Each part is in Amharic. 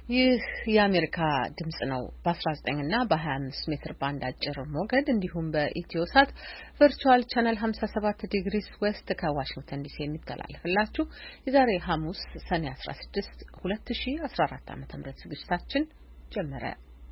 ይህ የአሜሪካ ድምጽ ነው። በ19 እና በ25 ሜትር ባንድ አጭር ሞገድ እንዲሁም በኢትዮሳት ቨርቹዋል ቻናል 57 ዲግሪስ ዌስት ከዋሽንግተን ዲሲ የሚተላለፍላችሁ የዛሬ ሐሙስ ሰኔ 16 2014 ዓ.ም ዝግጅታችን ጀመረ።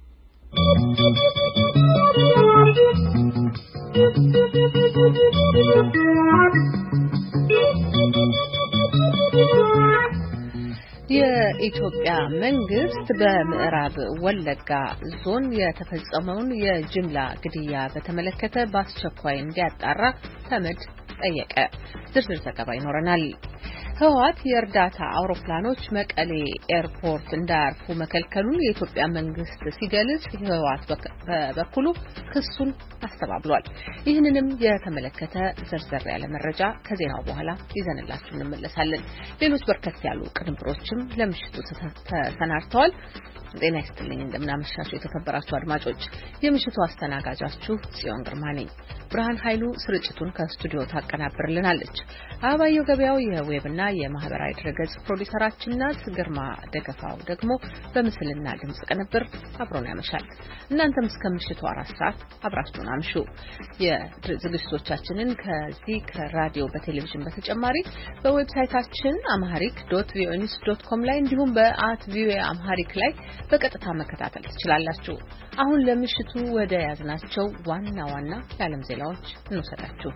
የኢትዮጵያ መንግስት በምዕራብ ወለጋ ዞን የተፈጸመውን የጅምላ ግድያ በተመለከተ በአስቸኳይ እንዲያጣራ ተመድ ጠየቀ። ዝርዝር ዘገባ ይኖረናል። ህወሓት የእርዳታ አውሮፕላኖች መቀሌ ኤርፖርት እንዳያርፉ መከልከሉን የኢትዮጵያ መንግስት ሲገልጽ ህወሓት በበኩሉ ክሱን አስተባብሏል። ይህንንም የተመለከተ ዘርዘር ያለ መረጃ ከዜናው በኋላ ይዘንላችሁ እንመለሳለን። ሌሎች በርከት ያሉ ቅንብሮችም ለምሽቱ ተሰናድተዋል። ጤና ይስጥልኝ፣ እንደምናመሻችሁ የተከበራችሁ አድማጮች። የምሽቱ አስተናጋጃችሁ ጽዮን ግርማ ነኝ። ብርሃን ኃይሉ ስርጭቱን ከስቱዲዮ ታቀናብርልናለች። አባየው ገበያው የዌብና የማህበራዊ ድረገጽ ፕሮዲውሰራችን ናት። ግርማ ደገፋው ደግሞ በምስልና ድምጽ ቅንብር አብሮን ያመሻል። እናንተም እስከ ምሽቱ 4 ሰዓት አብራችሁን አምሹ። የዝግጅቶቻችንን ከዚህ ከራዲዮ በቴሌቪዥን በተጨማሪ በዌብሳይታችን amharic.voenews.com ላይ እንዲሁም @voeamharic ላይ በቀጥታ መከታተል ትችላላችሁ። አሁን ለምሽቱ ወደ ያዝናቸው ዋና ዋና የዓለም ዜናዎች እንወስዳችሁ።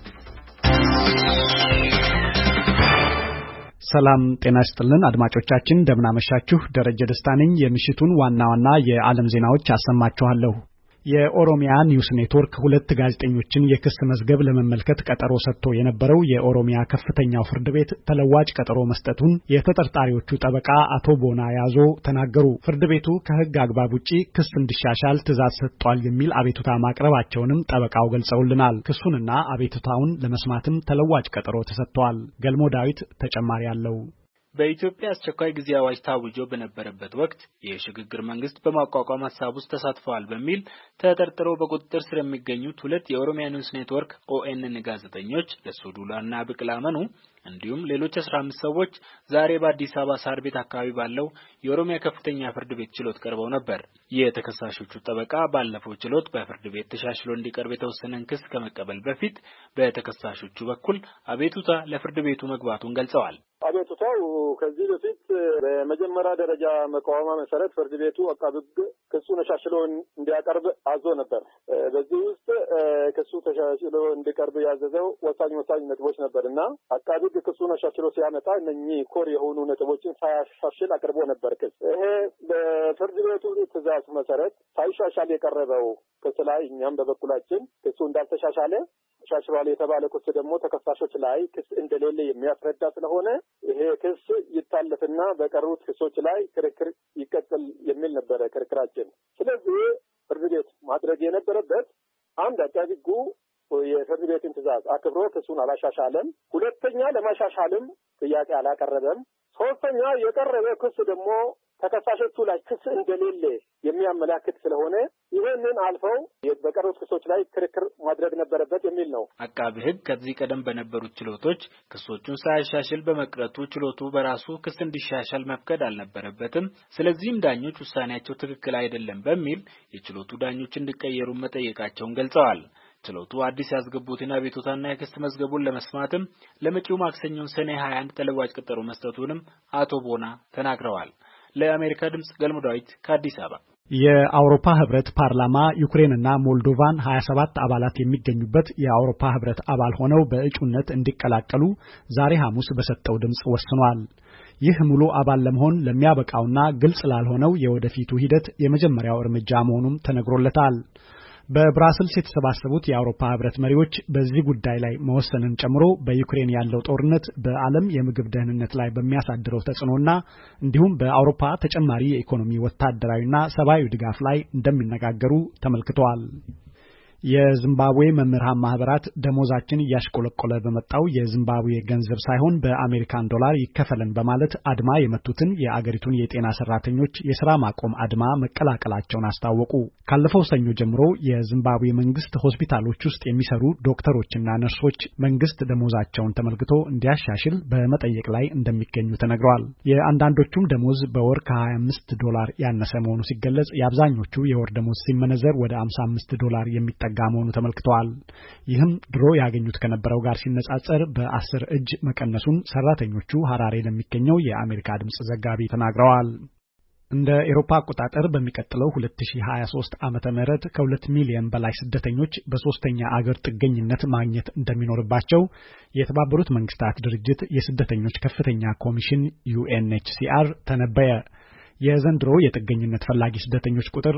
ሰላም ጤና ይስጥልን አድማጮቻችን፣ እንደምናመሻችሁ። ደረጀ ደስታ ነኝ። የምሽቱን ዋና ዋና የዓለም ዜናዎች አሰማችኋለሁ። የኦሮሚያ ኒውስ ኔትወርክ 2 ጋዜጠኞችን የክስ መዝገብ ለመመልከት ቀጠሮ ሰጥቶ የነበረው የኦሮሚያ ከፍተኛው ፍርድ ቤት ተለዋጭ ቀጠሮ መስጠቱን የተጠርጣሪዎቹ ጠበቃ አቶ ቦና ያዞ ተናገሩ። ፍርድ ቤቱ ከሕግ አግባብ ውጪ ክስ እንዲሻሻል ትዕዛዝ ሰጥቷል የሚል አቤቱታ ማቅረባቸውንም ጠበቃው ገልጸውልናል። ክሱንና አቤቱታውን ለመስማትም ተለዋጭ ቀጠሮ ተሰጥቷል። ገልሞ ዳዊት ተጨማሪ አለው። በኢትዮጵያ አስቸኳይ ጊዜ አዋጅ ታውጆ በነበረበት ወቅት የሽግግር መንግስት በማቋቋም ሐሳብ ውስጥ ተሳትፈዋል በሚል ተጠርጥረው በቁጥጥር ስር የሚገኙት 2 የኦሮሚያ ኒውስ ኔትወርክ ኦኤንን ጋዜጠኞች ለሱዱላና ብቅላመኑ እንዲሁም ሌሎች 15 ሰዎች ዛሬ በአዲስ አበባ ሳር ቤት አካባቢ ባለው የኦሮሚያ ከፍተኛ ፍርድ ቤት ችሎት ቀርበው ነበር። የተከሳሾቹ ጠበቃ ባለፈው ችሎት በፍርድ ቤት ተሻሽሎ እንዲቀርብ የተወሰነን ክስ ከመቀበል በፊት በተከሳሾቹ በኩል አቤቱታ ለፍርድ ቤቱ መግባቱን ገልጸዋል። አቤቱታው ከዚህ በፊት በመጀመሪያ ደረጃ መቃወሚያ መሰረት ፍርድ ቤቱ አቃቤ ሕግ ክሱን ተሻሽሎ እንዲያቀርብ አዞ ነበር። በዚህ ውስጥ ክሱ ተሻሽሎ እንዲቀርብ ያዘዘው ወሳኝ ነጥቦች ነበርና አቃቤ ሕግ ክሱን ተሻሽሎ ሲያመጣ እነኚህ ኮር የሆኑ ነጥቦችን ሳያሻሽል አቅርቦ ነበር። ክስ ይሄ በፍርድ ቤቱ ትዕዛዝ መሰረት ሳይሻሻል የቀረበው ክስ ላይ እኛም በበኩላችን ክሱ እንዳልተሻሻለ ተሻሽሏል የተባለ ክስ ደግሞ ተከሳሾች ላይ ክስ እንደሌለ የሚያስረዳ ስለሆነ ይሄ ክስ ይታለፍና በቀሩት ክሶች ላይ ክርክር ይቀጥል የሚል ነበረ ክርክራችን። ስለዚህ ፍርድ ቤት ማድረግ የነበረበት አንድ አቃቤ ሕጉ የፍርድ ቤትን ትዕዛዝ አክብሮ ክሱን አላሻሻለም፣ ሁለተኛ ለማሻሻልም ጥያቄ አላቀረበም፣ ሶስተኛ የቀረበ ክስ ደግሞ ተከሳሾቹ ላይ ክስ እንደሌለ የሚያመላክት ስለሆነ ይሄንን አልፈው በቀሩት ክሶች ላይ ክርክር ማድረግ ነበረበት የሚል ነው። አቃቤ ሕግ ከዚህ ቀደም በነበሩት ችሎቶች ክሶቹን ሳያሻሽል በመቅረቱ ችሎቱ በራሱ ክስ እንዲሻሻል መፍቀድ አልነበረበትም። ስለዚህም ዳኞች ውሳኔያቸው ትክክል አይደለም በሚል የችሎቱ ዳኞች እንዲቀየሩ መጠየቃቸውን ገልጸዋል። ችሎቱ አዲስ ያስገቡትን አቤቱታና የክስ መዝገቡን ለመስማትም ለመጪው ማክሰኞ ሰኔ 21 ተለዋጭ ቀጠሮ መስጠቱንም አቶ ቦና ተናግረዋል። ለአሜሪካ ድምጽ ገልሞ ዳዊት ከአዲስ አበባ። የአውሮፓ ህብረት ፓርላማ ዩክሬንና ሞልዶቫን 27 አባላት የሚገኙበት የአውሮፓ ህብረት አባል ሆነው በእጩነት እንዲቀላቀሉ ዛሬ ሐሙስ በሰጠው ድምጽ ወስኗል። ይህ ሙሉ አባል ለመሆን ለሚያበቃውና ግልጽ ላልሆነው የወደፊቱ ሂደት የመጀመሪያው እርምጃ መሆኑም ተነግሮለታል። በብራስልስ የተሰባሰቡት የአውሮፓ ህብረት መሪዎች በዚህ ጉዳይ ላይ መወሰንን ጨምሮ በዩክሬን ያለው ጦርነት በዓለም የምግብ ደህንነት ላይ በሚያሳድረው ተጽዕኖና እንዲሁም በአውሮፓ ተጨማሪ የኢኮኖሚ ወታደራዊና ሰብአዊ ድጋፍ ላይ እንደሚነጋገሩ ተመልክተዋል። የዚምባብዌ መምህራን ማህበራት ደሞዛችን እያሽቆለቆለ በመጣው የዚምባብዌ ገንዘብ ሳይሆን በአሜሪካን ዶላር ይከፈለን በማለት አድማ የመቱትን የአገሪቱን የጤና ሰራተኞች የሥራ ማቆም አድማ መቀላቀላቸውን አስታወቁ። ካለፈው ሰኞ ጀምሮ የዚምባብዌ መንግስት ሆስፒታሎች ውስጥ የሚሰሩ ዶክተሮችና ነርሶች መንግስት ደሞዛቸውን ተመልክቶ እንዲያሻሽል በመጠየቅ ላይ እንደሚገኙ ተነግሯል። የአንዳንዶቹም ደሞዝ በወር $25 ያነሰ መሆኑ ሲገለጽ የአብዛኞቹ የወር ደሞዝ ሲመነዘር ወደ $55 የሚጠጋ መሆኑ ተመልክቷል። ይህም ድሮ ያገኙት ከነበረው ጋር ሲነጻጸር በ10 እጅ መቀነሱን ሰራተኞቹ ሐራሬ ለሚገኘው የአሜሪካ ድምጽ ዘጋቢ ተናግረዋል። እንደ አውሮፓ አቆጣጠር በሚቀጥለው 2023 ዓመተ ምህረት ከ2 ሚሊዮን በላይ ስደተኞች በሶስተኛ አገር ጥገኝነት ማግኘት እንደሚኖርባቸው የተባበሩት መንግስታት ድርጅት የስደተኞች ከፍተኛ ኮሚሽን UNHCR ተነበየ። የዘንድሮ የጥገኝነት ፈላጊ ስደተኞች ቁጥር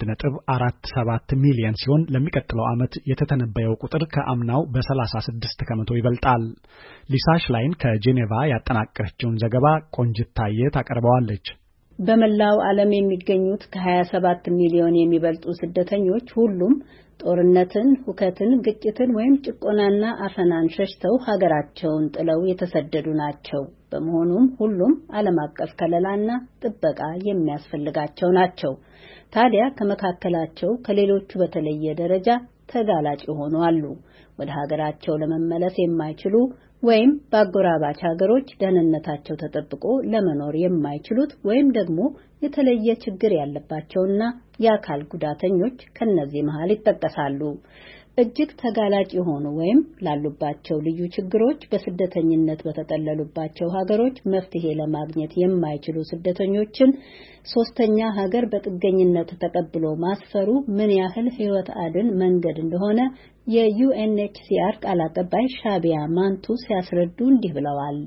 1.47 ሚሊዮን ሲሆን ለሚቀጥለው ዓመት የተተነበየው ቁጥር ከአምናው በ36 ከመቶ ይበልጣል። ሊሳ ሽላይን ከጄኔቫ ያጠናቀረችውን ዘገባ ቆንጅት ታየ ታቀርበዋለች። በመላው ዓለም የሚገኙት ከ27 ሚሊዮን የሚበልጡ ስደተኞች ሁሉም ጦርነትን፣ ሁከትን፣ ግጭትን ወይም ጭቆናና አፈናን ሸሽተው ሀገራቸውን ጥለው የተሰደዱ ናቸው። በመሆኑም ሁሉም ዓለም አቀፍ ከለላና ጥበቃ የሚያስፈልጋቸው ናቸው። ታዲያ ከመካከላቸው ከሌሎቹ በተለየ ደረጃ ተጋላጭ የሆኑ አሉ። ወደ ሀገራቸው ለመመለስ የማይችሉ ወይም በአጎራባች ሀገሮች ደህንነታቸው ተጠብቆ ለመኖር የማይችሉት ወይም ደግሞ የተለየ ችግር ያለባቸውና የአካል ጉዳተኞች ከነዚህ መሃል ይጠቀሳሉ። እጅግ ተጋላጭ የሆኑ ወይም ላሉባቸው ልዩ ችግሮች በስደተኝነት በተጠለሉባቸው ሀገሮች መፍትሄ ለማግኘት የማይችሉ ስደተኞችን ሶስተኛ ሀገር በጥገኝነት ተቀብሎ ማስፈሩ ምን ያህል ሕይወት አድን መንገድ እንደሆነ የዩኤንኤችሲአር ቃል አቀባይ ሻቢያ ማንቱ ሲያስረዱ እንዲህ ብለዋል።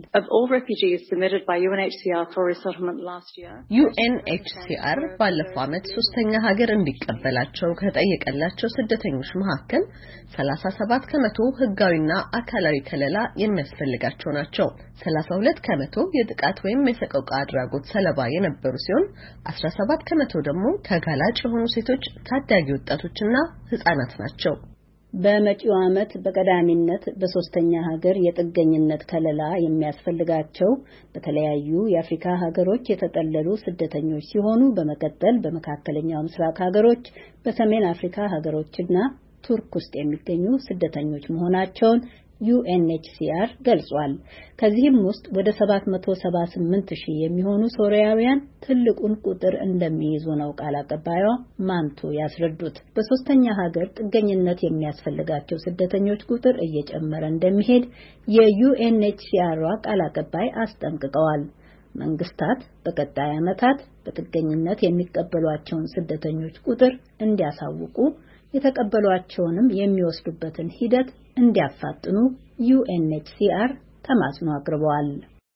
ዩኤንኤችሲአር ባለፈው ዓመት ሶስተኛ ሀገር እንዲቀበላቸው ከጠየቀላቸው ስደተኞች መካከል 37 ከመቶ ህጋዊና አካላዊ ከለላ የሚያስፈልጋቸው ናቸው። 32 ከመቶ የጥቃት ወይም የሰቆቃ አድራጎት ሰለባ የነበሩ ሲሆን 17 ከመቶ ደግሞ ተጋላጭ የሆኑ ሴቶች፣ ታዳጊ ወጣቶችና ህጻናት ናቸው። በመጪው ዓመት በቀዳሚነት በሶስተኛ ሀገር የጥገኝነት ከለላ የሚያስፈልጋቸው በተለያዩ የአፍሪካ ሀገሮች የተጠለሉ ስደተኞች ሲሆኑ በመቀጠል በመካከለኛው ምስራቅ ሀገሮች፣ በሰሜን አፍሪካ ሀገሮችና ቱርክ ውስጥ የሚገኙ ስደተኞች መሆናቸውን ዩኤንኤችሲአር ገልጿል። ከዚህም ውስጥ ወደ 778,000 የሚሆኑ ሶሪያውያን ትልቁን ቁጥር እንደሚይዙ ነው ቃል አቀባይዋ ማንቱ ያስረዱት። በሶስተኛ ሀገር ጥገኝነት የሚያስፈልጋቸው ስደተኞች ቁጥር እየጨመረ እንደሚሄድ የዩኤንኤችሲአር ቃል አቀባይ አስጠንቅቀዋል። መንግስታት በቀጣይ ዓመታት በጥገኝነት የሚቀበሏቸውን ስደተኞች ቁጥር እንዲያሳውቁ የተቀበሏቸውንም የሚወስዱበትን ሂደት እንዲያፋጥኑ ዩኤንኤችሲአር ተማጽኖ አቅርበዋል።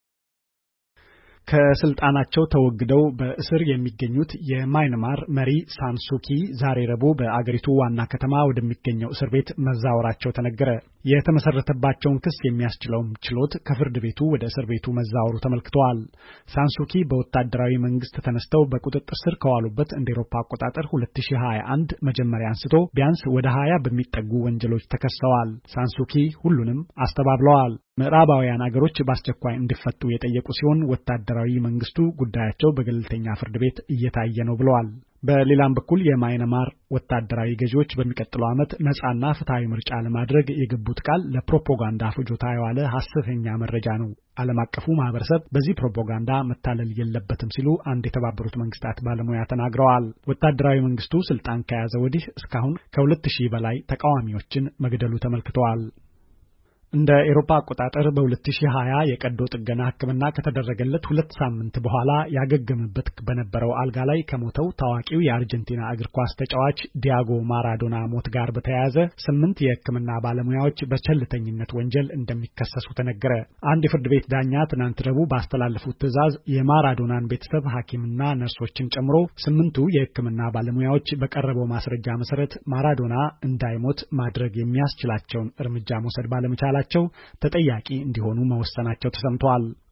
ከስልጣናቸው ተወግደው በእስር የሚገኙት የማይንማር መሪ ሳንሱኪ ዛሬ ረቡዕ በአገሪቱ ዋና ከተማ ወደሚገኘው እስር ቤት መዛወራቸው ተነገረ። የተመሰረተባቸውን ክስ የሚያስችለውም ችሎት ከፍርድ ቤቱ ወደ እስር ቤቱ መዛወሩ ተመልክተዋል። ሳንሱኪ በወታደራዊ መንግስት ተነስተው በቁጥጥር ስር ከዋሉበት እንደ አውሮፓ አቆጣጠር 2021 መጀመሪያ አንስቶ ቢያንስ ወደ 20 በሚጠጉ ወንጀሎች ተከሰዋል። ሳንሱኪ ሁሉንም አስተባብለዋል። ምዕራባውያን አገሮች በአስቸኳይ እንዲፈቱ የጠየቁ ሲሆን ወታደራዊ መንግስቱ ጉዳያቸው በገለልተኛ ፍርድ ቤት እየታየ ነው ብለዋል። በሌላም በኩል የማይንማር ወታደራዊ ገዢዎች በሚቀጥለው ዓመት ነፃና ፍትሃዊ ምርጫ ለማድረግ የገቡት ቃል ለፕሮፓጋንዳ ፍጆታ የዋለ ሐሰተኛ መረጃ ነው። ዓለም አቀፉ ማህበረሰብ በዚህ ፕሮፓጋንዳ መታለል የለበትም ሲሉ አንድ የተባበሩት መንግስታት ባለሙያ ተናግረዋል። ወታደራዊ መንግስቱ ስልጣን ከያዘ ወዲህ እስካሁን ከ2000 በላይ ተቃዋሚዎችን መግደሉ ተመልክተዋል። እንደ አውሮፓ አቆጣጠር በ2020 የቀዶ ጥገና ሕክምና ከተደረገለት 2 ሳምንት በኋላ ያገገመበት በነበረው አልጋ ላይ ከሞተው ታዋቂው የአርጀንቲና እግር ኳስ ተጫዋች ዲያጎ ማራዶና ሞት ጋር በተያያዘ 8 የሕክምና ባለሙያዎች በቸልተኝነት ወንጀል እንደሚከሰሱ ተነገረ። አንድ የፍርድ ቤት ዳኛ ትናንት ረቡዕ ባስተላለፉት ትዕዛዝ የማራዶናን ቤተሰብ ሐኪምና ነርሶችን ጨምሮ 8ቱ የሕክምና ባለሙያዎች በቀረበው ማስረጃ መሰረት ማራዶና እንዳይሞት ማድረግ የሚያስችላቸውን እርምጃ መውሰድ ባለመቻላቸው ተጠያቂ እንዲሆኑ መወሰናቸው ተሰምቷል።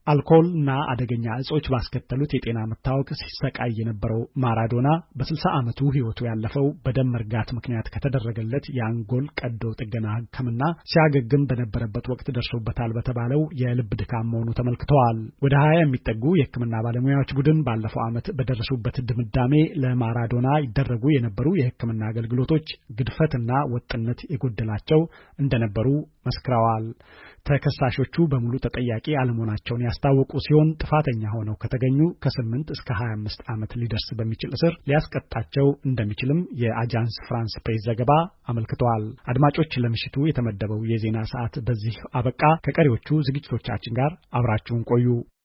አልኮልና አደገኛ እጾች ባስከተሉት የጤና መታወክ ሲሰቃይ የነበረው ማራዶና በ60 ዓመቱ ህይወቱ ያለፈው በደም መርጋት ምክንያት ከተደረገለት የአንጎል ቀዶ ጥገና ሕክምና ሲያገግም በነበረበት ወቅት ደርሶበታል በተባለው የልብ ድካም መሆኑ ተመልክተዋል። ወደ 20 የሚጠጉ የሕክምና ባለሙያዎች ቡድን ባለፈው ዓመት በደረሱበት ድምዳሜ ለማራዶና ይደረጉ የነበሩ የሕክምና አገልግሎቶች ግድፈትና ወጥነት የጎደላቸው እንደነበሩ መስክረዋል። ተከሳሾቹ በሙሉ ተጠያቂ አለመሆናቸውን ያስታወቁ ሲሆን ጥፋተኛ ሆነው ከተገኙ ከ8 እስከ 25 ዓመት ሊደርስ በሚችል እስር ሊያስቀጣቸው እንደሚችልም የአጃንስ ፍራንስ ፕሬስ ዘገባ አመልክቷል። አድማጮች፣ ለምሽቱ የተመደበው የዜና ሰዓት በዚህ አበቃ። ከቀሪዎቹ ዝግጅቶቻችን ጋር አብራችሁን ቆዩ።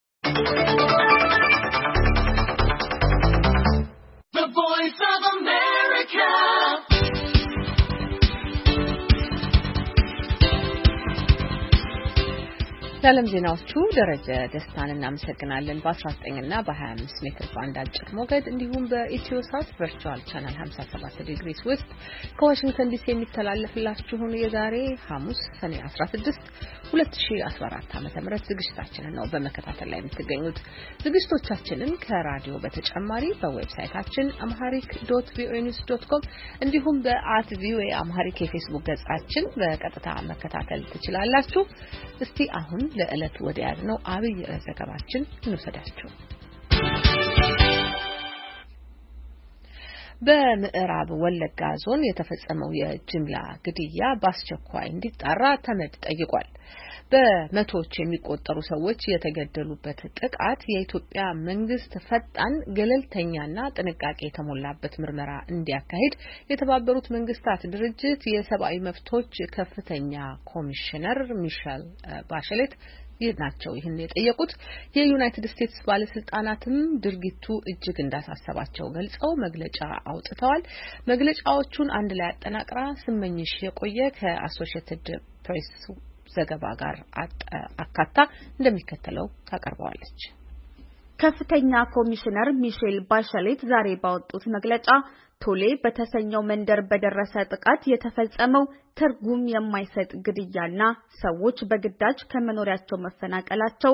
ለዓለም ዜናዎቹ ደረጀ ደስታን እናመሰግናለን። በ19 እና በ25 ሜትር ባንድ አጭር ሞገድ እንዲሁም በኢትዮሳት ቨርቹዋል ቻናል 57 ዲግሪስ ውስጥ ከዋሽንግተን ዲሲ የሚተላለፍላችሁን የዛሬ ሐሙስ ሰኔ 16 2014 ዓ.ም ዝግጅታችንን ነው በመከታተል ላይ የምትገኙት። ዝግጅቶቻችንን ከራዲዮ በተጨማሪ በዌብሳይታችን amharic.voanews.com እንዲሁም በ@voa amharic የፌስቡክ ገጻችን በቀጥታ መከታተል ትችላላችሁ። እስቲ አሁን ለዕለቱ ወደ ያዝነው አብይ ዘገባችን እንወስዳችሁ። በምዕራብ ወለጋ ዞን የተፈጸመው የጅምላ ግድያ በአስቸኳይ እንዲጣራ ተመድ ጠይቋል። በመቶዎች የሚቆጠሩ ሰዎች የተገደሉበት ጥቃት የኢትዮጵያ መንግስት ፈጣን ገለልተኛና ጥንቃቄ የተሞላበት ምርመራ እንዲያካሂድ የተባበሩት መንግስታት ድርጅት የሰብአዊ መብቶች ከፍተኛ ኮሚሽነር ሚሼል ባሸሌት ናቸው ይህን የጠየቁት። የዩናይትድ ስቴትስ ባለስልጣናትም ድርጊቱ እጅግ እንዳሳሰባቸው ገልጸው መግለጫ አውጥተዋል። መግለጫዎቹን አንድ ላይ አጠናቅራ ስመኝሽ የቆየ ከአሶሺየትድ ፕሬስ ዘገባ ጋር አካታ እንደሚከተለው ታቀርበዋለች። ከፍተኛ ኮሚሽነር ሚሼል ባሸሌት ዛሬ ባወጡት መግለጫ ቶሌ በተሰኘው መንደር በደረሰ ጥቃት የተፈጸመው ትርጉም የማይሰጥ ግድያና ሰዎች በግዳጅ ከመኖሪያቸው መፈናቀላቸው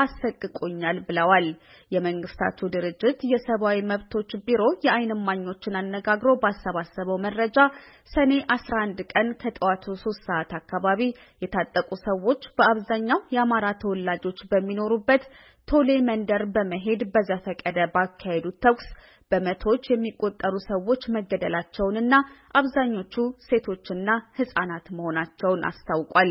አሰቅቆኛል ብለዋል። የመንግስታቱ ድርጅት የሰብአዊ መብቶች ቢሮ የዓይን እማኞችን አነጋግሮ ባሰባሰበው መረጃ ሰኔ 11 ቀን ከጠዋቱ 3 ሰዓት አካባቢ የታጠቁ ሰዎች በአብዛኛው የአማራ ተወላጆች በሚኖሩበት ቶሌ መንደር በመሄድ በዘፈቀደ ባካሄዱት ተኩስ በመቶዎች የሚቆጠሩ ሰዎች መገደላቸውንና አብዛኞቹ ሴቶችና ህጻናት መሆናቸውን አስታውቋል።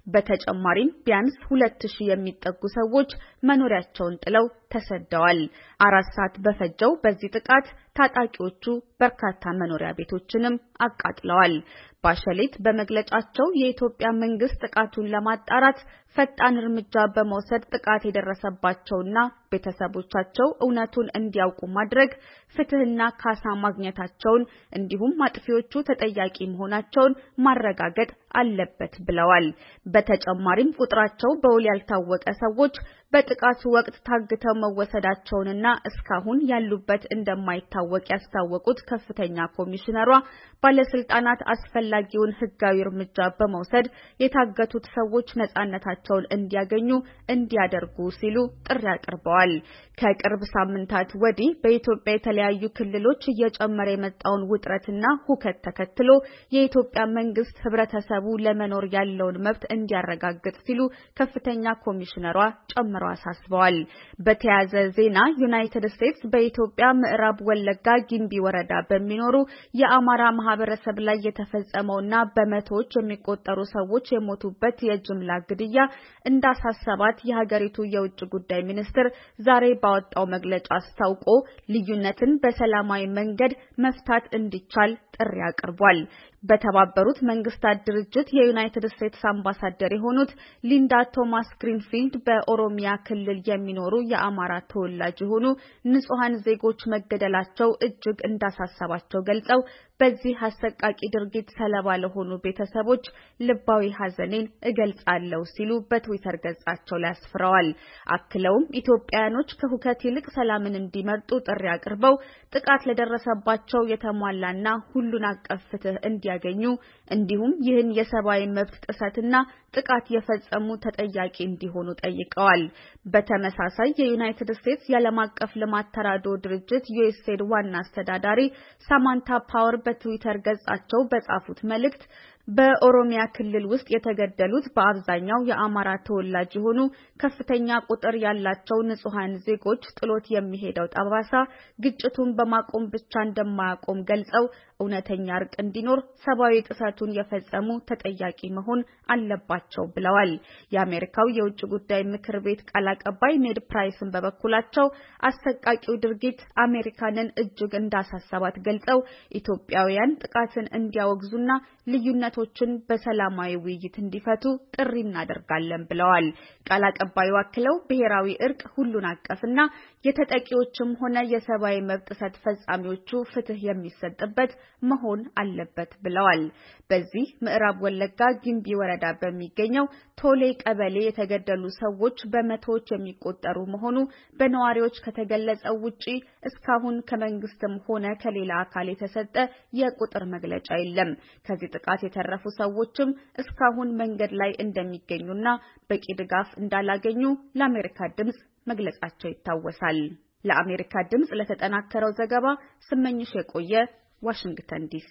በተጨማሪም ቢያንስ 2000 የሚጠጉ ሰዎች መኖሪያቸውን ጥለው ተሰደዋል። 4 ሰዓት በፈጀው በዚህ ጥቃት ታጣቂዎቹ በርካታ መኖሪያ ቤቶችንም አቃጥለዋል። ባሸሌት በመግለጫቸው የኢትዮጵያ መንግስት ጥቃቱን ለማጣራት ፈጣን እርምጃ በመውሰድ ጥቃት የደረሰባቸውና ቤተሰቦቻቸው እውነቱን እንዲያውቁ ማድረግ፣ ፍትህና ካሳ ማግኘታቸውን እንዲሁም አጥፊዎቹ ተጠያቂ መሆናቸውን ማረጋገጥ አለበት ብለዋል። በተጨማሪም ቁጥራቸው በውል ያልታወቀ ሰዎች በጥቃቱ ወቅት ታግተው መወሰዳቸውንና እስካሁን ያሉበት እንደማይታወቅ ያስታወቁት ከፍተኛ ኮሚሽነሯ ባለስልጣናት አስፈላጊውን ህጋዊ እርምጃ በመውሰድ የታገቱት ሰዎች ነጻነታቸውን እንዲያገኙ እንዲያደርጉ ሲሉ ጥሪ አቅርበዋል። ከቅርብ ሳምንታት ወዲህ በኢትዮጵያ የተለያዩ ክልሎች እየጨመረ የመጣውን ውጥረትና ሁከት ተከትሎ የኢትዮጵያ መንግስት ህብረተሰቡ ለመኖር ያለውን መብት እንዲያረጋግጥ ሲሉ ከፍተኛ ኮሚሽነሯ ጨምረው አሳስበዋል። በተያያዘ ዜና ዩናይትድ ስቴትስ በኢትዮጵያ ምዕራብ ወለጋ ጊምቢ ወረዳ በሚኖሩ የአማራ ማህበረሰብ ላይ የተፈጸመውና በመቶዎች የሚቆጠሩ ሰዎች የሞቱበት የጅምላ ግድያ እንዳሳሰባት የሀገሪቱ የውጭ ጉዳይ ሚኒስትር ዛሬ ባወጣው መግለጫ አስታውቆ ልዩነትን በሰላማዊ መንገድ መፍታት እንዲቻል ጥሪ አቅርቧል። በተባበሩት መንግስታት ድርጅት የዩናይትድ ስቴትስ አምባሳደር የሆኑት ሊንዳ ቶማስ ግሪንፊልድ በኦሮሚያ ክልል የሚኖሩ የአማራ ተወላጅ የሆኑ ንጹሃን ዜጎች መገደላቸው እጅግ እንዳሳሰባቸው ገልጸው በዚህ አሰቃቂ ድርጊት ሰለባ ለሆኑ ቤተሰቦች ልባዊ ሐዘኔን እገልጻለሁ ሲሉ በትዊተር ገጻቸው ላይ አስፍረዋል። አክለውም ኢትዮጵያውያኖች ከሁከት ይልቅ ሰላምን እንዲመርጡ ጥሪ አቅርበው ጥቃት ለደረሰባቸው የተሟላና ሁሉን አቀፍ ፍትህ እንዲያገኙ እንዲሁም ይህን የሰብአዊ መብት ጥሰትና ጥቃት የፈጸሙ ተጠያቂ እንዲሆኑ ጠይቀዋል። በተመሳሳይ የዩናይትድ ስቴትስ የዓለም አቀፍ ልማት ተራድኦ ድርጅት USAID ዋና አስተዳዳሪ ሳማንታ ፓወር በትዊተር ገጻቸው በጻፉት መልእክት በኦሮሚያ ክልል ውስጥ የተገደሉት በአብዛኛው የአማራ ተወላጅ የሆኑ ከፍተኛ ቁጥር ያላቸው ንጹሃን ዜጎች ጥሎት የሚሄደው ጠባሳ ግጭቱን በማቆም ብቻ እንደማያቆም ገልጸው እውነተኛ እርቅ እንዲኖር ሰብአዊ ጥሰቱን የፈጸሙ ተጠያቂ መሆን አለባቸው ብለዋል። የአሜሪካው የውጭ ጉዳይ ምክር ቤት ቃል አቀባይ ኔድ ፕራይስን በበኩላቸው አሰቃቂው ድርጊት አሜሪካንን እጅግ እንዳሳሰባት ገልጸው ኢትዮጵያውያን ጥቃትን እንዲያወግዙና ልዩነቶችን በሰላማዊ ውይይት እንዲፈቱ ጥሪ እናደርጋለን ብለዋል። ቃል አቀባዩ አክለው ብሔራዊ እርቅ ሁሉን አቀፍና የተጠቂዎችም ሆነ የሰብአዊ መብት ጥሰት ፈጻሚዎቹ ፍትህ የሚሰጥበት መሆን አለበት ብለዋል። በዚህ ምዕራብ ወለጋ ጊምቢ ወረዳ በሚገኘው ቶሌ ቀበሌ የተገደሉ ሰዎች በመቶዎች የሚቆጠሩ መሆኑ በነዋሪዎች ከተገለጸው ውጪ እስካሁን ከመንግስትም ሆነ ከሌላ አካል የተሰጠ የቁጥር መግለጫ የለም። ከዚህ ጥቃት የተረፉ ሰዎችም እስካሁን መንገድ ላይ እንደሚገኙና በቂ ድጋፍ እንዳላገኙ ለአሜሪካ ድምጽ መግለጻቸው ይታወሳል። ለአሜሪካ ድምጽ ለተጠናከረው ዘገባ ስመኝሽ የቆየ ዋሽንግተን ዲሲ።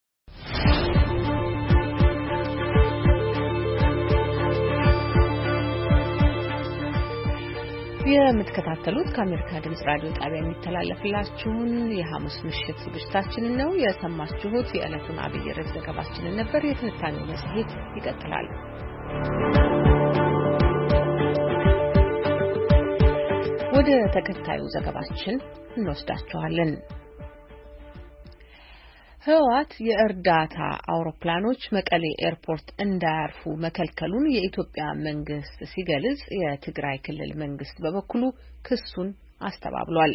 የምትከታተሉት ከአሜሪካ ድምጽ ራዲዮ ጣቢያ የሚተላለፍላችሁን የሐሙስ ምሽት ዝግጅታችንን ነው። የሰማችሁት የዕለቱን አብይ ርዕስ ዘገባችንን ነበር። የትንታኔው መጽሔት ይቀጥላል። ወደ ተከታዩ ዘገባችን እንወስዳችኋለን። ህወሓት የእርዳታ አውሮፕላኖች መቀሌ ኤርፖርት እንዳያርፉ መከልከሉን የኢትዮጵያ መንግስት ሲገልጽ፣ የትግራይ ክልል መንግስት በበኩሉ ክሱን አስተባብሏል።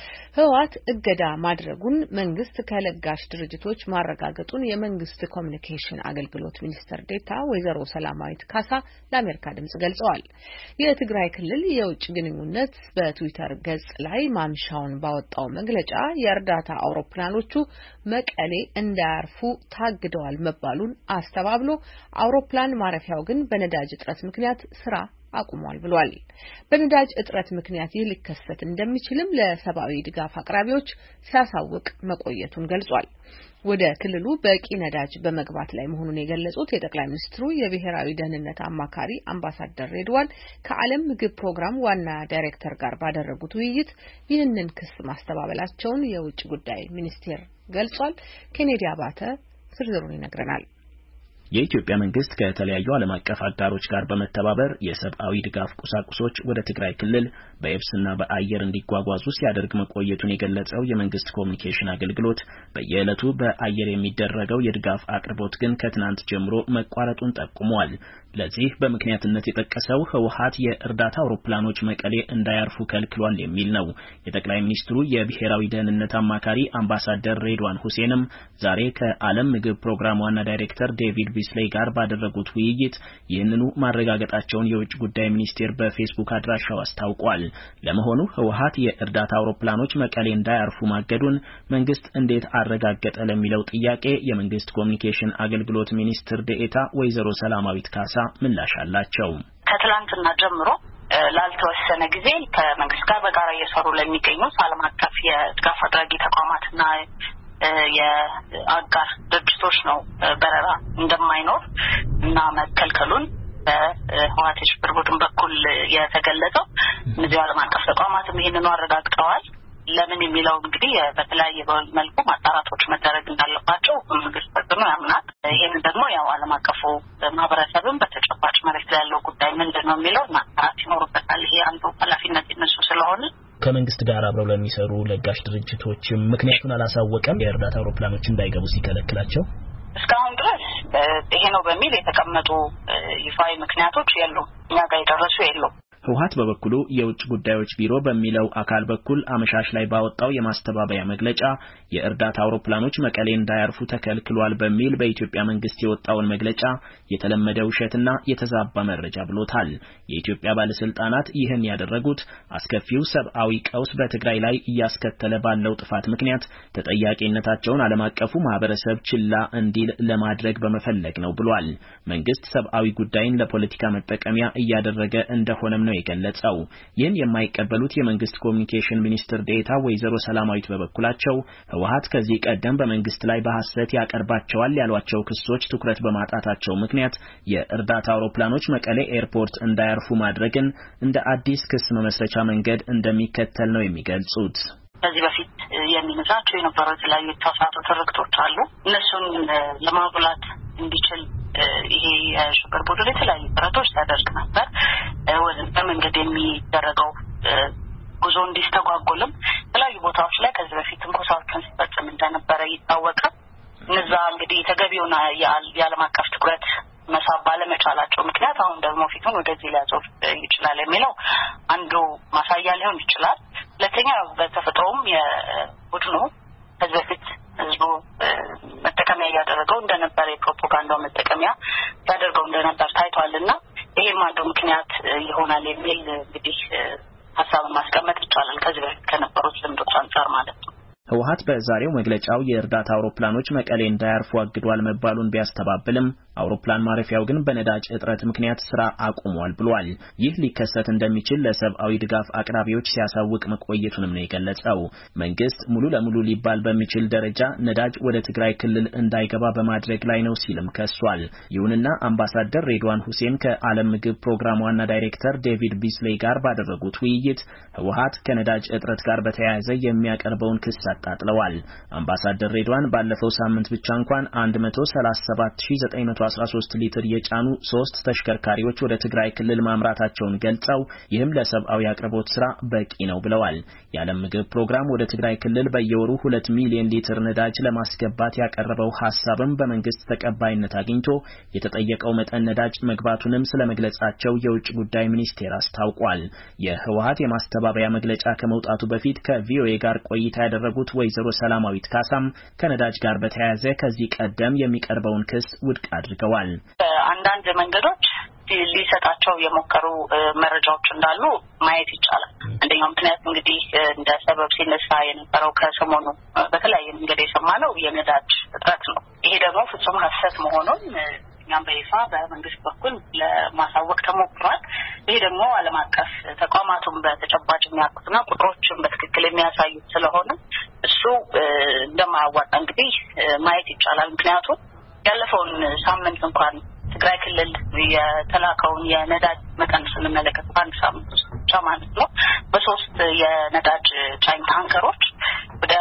ህወሓት እገዳ ማድረጉን መንግስት ከለጋሽ ድርጅቶች ማረጋገጡን የመንግስት ኮሚኒኬሽን አገልግሎት ሚኒስትር ዴኤታ ወይዘሮ ሰላማዊት ካሳ ለአሜሪካ ድምጽ ገልጸዋል። የትግራይ ክልል የውጭ ግንኙነት በትዊተር ገጽ ላይ ማምሻውን ባወጣው መግለጫ የእርዳታ አውሮፕላኖቹ መቀሌ እንዳያርፉ ታግደዋል መባሉን አስተባብሎ አውሮፕላን ማረፊያው ግን በነዳጅ እጥረት ምክንያት ስራ አቁሟል ብሏል። በነዳጅ እጥረት ምክንያት ይህ ሊከሰት እንደሚችልም ለሰብአዊ ድጋፍ አቅራቢዎች ሲያሳውቅ መቆየቱን ገልጿል። ወደ ክልሉ በቂ ነዳጅ በመግባት ላይ መሆኑን የገለጹት የጠቅላይ ሚኒስትሩ የብሔራዊ ደህንነት አማካሪ አምባሳደር ሬድዋን ከዓለም ምግብ ፕሮግራም ዋና ዳይሬክተር ጋር ባደረጉት ውይይት ይህንን ክስ ማስተባበላቸውን የውጭ ጉዳይ ሚኒስቴር ገልጿል። ኬኔዲ አባተ ዝርዝሩን ይነግረናል። የኢትዮጵያ መንግስት ከተለያዩ ዓለም አቀፍ አጋሮች ጋር በመተባበር የሰብአዊ ድጋፍ ቁሳቁሶች ወደ ትግራይ ክልል በየብስና በአየር እንዲጓጓዙ ሲያደርግ መቆየቱን የገለጸው የመንግስት ኮሚኒኬሽን አገልግሎት በየዕለቱ በአየር የሚደረገው የድጋፍ አቅርቦት ግን ከትናንት ጀምሮ መቋረጡን ጠቁሟል። ለዚህ በምክንያትነት የጠቀሰው ህወሓት የእርዳታ አውሮፕላኖች መቀሌ እንዳያርፉ ከልክሏል የሚል ነው። የጠቅላይ ሚኒስትሩ የብሔራዊ ደህንነት አማካሪ አምባሳደር ሬድዋን ሁሴንም ዛሬ ከዓለም ምግብ ፕሮግራም ዋና ዳይሬክተር ዴቪድ ቢስሌይ ጋር ባደረጉት ውይይት ይህንኑ ማረጋገጣቸውን የውጭ ጉዳይ ሚኒስቴር በፌስቡክ አድራሻው አስታውቋል። ለመሆኑ ህወሓት የእርዳታ አውሮፕላኖች መቀሌ እንዳያርፉ ማገዱን መንግስት እንዴት አረጋገጠ ለሚለው ጥያቄ የመንግስት ኮሚኒኬሽን አገልግሎት ሚኒስትር ዴኤታ ወይዘሮ ሰላማዊት ካሳ ምላሽ አላቸው። ከትላንትና ጀምሮ ላልተወሰነ ጊዜ ከመንግስት ጋር በጋራ እየሰሩ ለሚገኙ ዓለም አቀፍ የድጋፍ አድራጊ ተቋማትና የአጋር ድርጅቶች ነው በረራ እንደማይኖር እና መከልከሉን በህወሓት የሽብር ቡድን በኩል የተገለጸው። እነዚህ ዓለም አቀፍ ተቋማትም ይህንኑ አረጋግጠዋል። ለምን የሚለው እንግዲህ በተለያየ መልኩ ማጣራቶች መደረግ እንዳለባቸው መንግስት በጽኑ ያምናል። ይህን ደግሞ ያው ዓለም አቀፉ ማህበረሰብም በተጨባጭ መሬት ላይ ያለው ጉዳይ ምንድነው የሚለው ማጣራት ይኖርበታል። ይሄ አንዱ ኃላፊነት የነሱ ስለሆነ ከመንግስት ጋር አብረው ለሚሰሩ ለጋሽ ድርጅቶች ምክንያቱን አላሳወቀም። የእርዳታ አውሮፕላኖች እንዳይገቡ ሲከለክላቸው እስካሁን ድረስ ይሄ ነው በሚል የተቀመጡ ይፋዊ ምክንያቶች የሉም፣ እኛ ጋር የደረሱ የሉም። ህወሓት በበኩሉ የውጭ ጉዳዮች ቢሮ በሚለው አካል በኩል አመሻሽ ላይ ባወጣው የማስተባበያ መግለጫ የእርዳታ አውሮፕላኖች መቀሌ እንዳያርፉ ተከልክሏል በሚል በኢትዮጵያ መንግስት የወጣውን መግለጫ የተለመደ ውሸትና የተዛባ መረጃ ብሎታል። የኢትዮጵያ ባለስልጣናት ይህን ያደረጉት አስከፊው ሰብአዊ ቀውስ በትግራይ ላይ እያስከተለ ባለው ጥፋት ምክንያት ተጠያቂነታቸውን ዓለም አቀፉ ማህበረሰብ ችላ እንዲል ለማድረግ በመፈለግ ነው ብሏል። መንግስት ሰብአዊ ጉዳይን ለፖለቲካ መጠቀሚያ እያደረገ እንደሆነም ነው የገለጸው። ይህን የማይቀበሉት የመንግስት ኮሙኒኬሽን ሚኒስትር ዴኤታ ወይዘሮ ሰላማዊት በበኩላቸው ህወሓት ከዚህ ቀደም በመንግስት ላይ በሐሰት ያቀርባቸዋል ያሏቸው ክሶች ትኩረት በማጣታቸው ምክንያት የእርዳታ አውሮፕላኖች መቀሌ ኤርፖርት እንዳያርፉ ማድረግን እንደ አዲስ ክስ መመስረቻ መንገድ እንደሚከተል ነው የሚገልጹት። ከዚህ በፊት የሚነዛቸው የነበሩ የተለያዩ የተሳሳቱ ትርክቶች አሉ። እነሱን ለማጉላት እንዲችል ይሄ የሽብር ቡድን የተለያዩ ጥረቶች ያደርግ ነበር። በመንገድ የሚደረገው ጉዞ እንዲስተጓጎልም የተለያዩ ቦታዎች ላይ ከዚህ በፊት ትንኮሳዎችን ሲፈጽም እንደነበረ ይታወቃል። እነዛ እንግዲህ ተገቢውን የዓለም አቀፍ ትኩረት መሳብ ባለመቻላቸው ምክንያት አሁን ደግሞ ፊቱን ወደዚህ ሊያዞር ይችላል የሚለው አንዱ ማሳያ ሊሆን ይችላል። ሁለተኛ በተፈጥሮም የቡድኑ ከዚህ በፊት ህዝቡ መጠቀሚያ ያደረገው እንደነበረ የፕሮፓጋንዳው መጠቀሚያ ያደርገው እንደነበር ታይቷልና ይሄም አንዱ ምክንያት ይሆናል የሚል እንግዲህ ሐሳብን ማስቀመጥ ይቻላል ከዚህ በፊት ከነበሩት ልምዶች አንፃር ማለት ነው። ህወሓት በዛሬው መግለጫው የእርዳታ አውሮፕላኖች መቀሌ እንዳያርፉ አግዷል መባሉን ቢያስተባብልም አውሮፕላን ማረፊያው ግን በነዳጅ እጥረት ምክንያት ስራ አቁሟል ብሏል። ይህ ሊከሰት እንደሚችል ለሰብአዊ ድጋፍ አቅራቢዎች ሲያሳውቅ መቆየቱንም ነው የገለጸው። መንግስት ሙሉ ለሙሉ ሊባል በሚችል ደረጃ ነዳጅ ወደ ትግራይ ክልል እንዳይገባ በማድረግ ላይ ነው ሲልም ከሷል። ይሁንና አምባሳደር ሬድዋን ሁሴን ከዓለም ምግብ ፕሮግራም ዋና ዳይሬክተር ዴቪድ ቢስሌይ ጋር ባደረጉት ውይይት ህወሓት ከነዳጅ እጥረት ጋር በተያያዘ የሚያቀርበውን ክስ አጣጥለዋል። አምባሳደር ሬድዋን ባለፈው ሳምንት ብቻ እንኳን 137913 ሊትር የጫኑ 3 ተሽከርካሪዎች ወደ ትግራይ ክልል ማምራታቸውን ገልጸው ይህም ለሰብአዊ አቅርቦት ስራ በቂ ነው ብለዋል። የዓለም ምግብ ፕሮግራም ወደ ትግራይ ክልል በየወሩ 2 ሚሊዮን ሊትር ነዳጅ ለማስገባት ያቀረበው ሐሳብም በመንግስት ተቀባይነት አግኝቶ የተጠየቀው መጠን ነዳጅ መግባቱንም ስለመግለጻቸው የውጭ ጉዳይ ሚኒስቴር አስታውቋል። የህወሓት የማስተባበያ መግለጫ ከመውጣቱ በፊት ከቪኦኤ ጋር ቆይታ ያደረጉት ወይዘሮ ሰላማዊት ካሳም ከነዳጅ ጋር በተያያዘ ከዚህ ቀደም የሚቀርበውን ክስ ውድቅ አድርገዋል። አንዳንድ መንገዶች ሊሰጣቸው የሞከሩ መረጃዎች እንዳሉ ማየት ይቻላል። አንደኛው ምክንያት እንግዲህ እንደ ሰበብ ሲነሳ የነበረው ከሰሞኑ በተለያየ መንገድ የሰማነው የነዳጅ እጥረት ነው። ይሄ ደግሞ ፍጹም ሐሰት መሆኑን እኛም በይፋ በመንግስት በኩል ለማሳወቅ ተሞክሯል። ይሄ ደግሞ ዓለም አቀፍ ተቋማቱን በተጨባጭ የሚያውቁትና ቁጥሮችን በትክክል የሚያሳዩት ስለሆነ እሱ እንደማያዋጣ እንግዲህ ማየት ይቻላል። ምክንያቱም ያለፈውን ሳምንት እንኳን ትግራይ ክልል የተላከውን የነዳጅ መጠን ስንመለከት በአንድ ሳምንት ውስጥ ብቻ ማለት ነው በ3 የነዳጅ ጫኝ ታንከሮች ወደ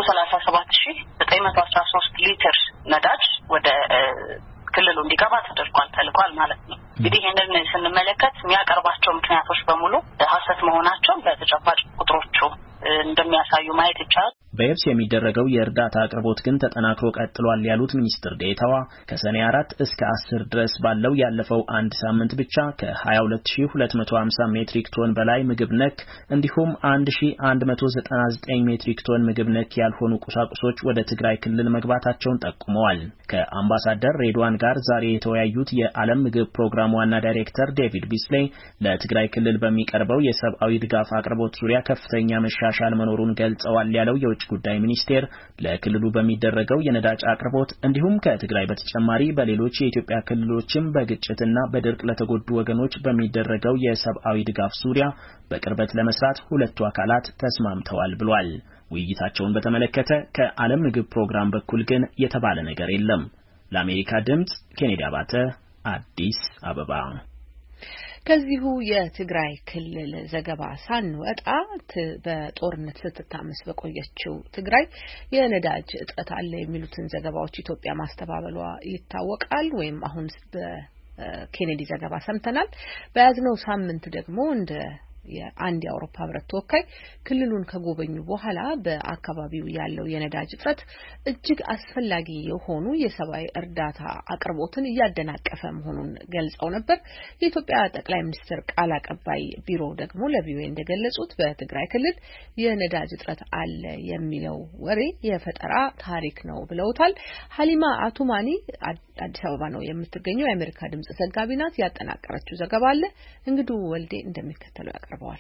137913 ሊትር ነዳጅ ወደ ክልሉ እንዲገባ ተልኳል ማለት ነው። እንግዲህ ይሄንን ስንመለከት የሚያቀርባቸው ምክንያቶች በሙሉ ሐሰት መሆናቸው በተጨባጭ ቁጥሮቹ እንደሚያሳዩ ማየት ይቻላል። በየብስ የሚደረገው የእርዳታ አቅርቦት ግን ተጠናክሮ ቀጥሏል ያሉት ሚኒስትር ዴኤታዋ ከሰኔ 4 እስከ 10 ድረስ ባለው ያለፈው አንድ ሳምንት ብቻ ከ22250 ሜትሪክ ቶን በላይ ምግብ ነክ እንዲሁም 1199 ሜትሪክ ቶን ምግብ ነክ ያልሆኑ ቁሳቁሶች ወደ ትግራይ ክልል መግባታቸውን ጠቁመዋል። ከአምባሳደር ሬድዋን ጋር ዛሬ የተወያዩት የዓለም ምግብ ፕሮግራም ዋና ዳይሬክተር ዴቪድ ቢስሌይ ለትግራይ ክልል በሚቀርበው የሰብአዊ ድጋፍ አቅርቦት ዙሪያ ከፍተኛ መሻሻል መኖሩን ገልጸዋል ያለው የውጭ ጉዳይ ሚኒስቴር ለክልሉ በሚደረገው የነዳጅ አቅርቦት እንዲሁም ከትግራይ በተጨማሪ በሌሎች የኢትዮጵያ ክልሎችም በግጭትና በድርቅ ለተጎዱ ወገኖች በሚደረገው የሰብአዊ ድጋፍ ዙሪያ በቅርበት ለመስራት ሁለቱ አካላት ተስማምተዋል ብሏል። ውይይታቸውን በተመለከተ ከዓለም ምግብ ፕሮግራም በኩል ግን የተባለ ነገር የለም። ለአሜሪካ ድምጽ ኬኔዲ አባተ አዲስ አበባ። ከዚሁ የትግራይ ክልል ዘገባ ሳንወጣ በጦርነት ስትታመስ በቆየችው ትግራይ የነዳጅ እጥረት አለ የሚሉትን ዘገባዎች ኢትዮጵያ ማስተባበሏ ይታወቃል። ወይም አሁን በኬኔዲ ዘገባ ሰምተናል። በያዝነው ሳምንት ደግሞ እንደ የአንድ የአውሮፓ ህብረት ተወካይ ክልሉን ከጎበኙ በኋላ በአካባቢው ያለው የነዳጅ እጥረት እጅግ አስፈላጊ የሆኑ የሰብአዊ እርዳታ አቅርቦትን እያደናቀፈ መሆኑን ገልጸው ነበር። የኢትዮጵያ ጠቅላይ ሚኒስትር ቃል አቀባይ ቢሮ ደግሞ ለቪኦኤ እንደገለጹት በትግራይ ክልል የነዳጅ እጥረት አለ የሚለው ወሬ የፈጠራ ታሪክ ነው ብለውታል። ሀሊማ አቱማኒ አዲስ አበባ ነው የምትገኘው። የአሜሪካ ድምጽ ዘጋቢ ናት። ያጠናቀረችው ዘገባ አለ እንግዱ ወልዴ እንደሚከተለው ያቀርበዋል።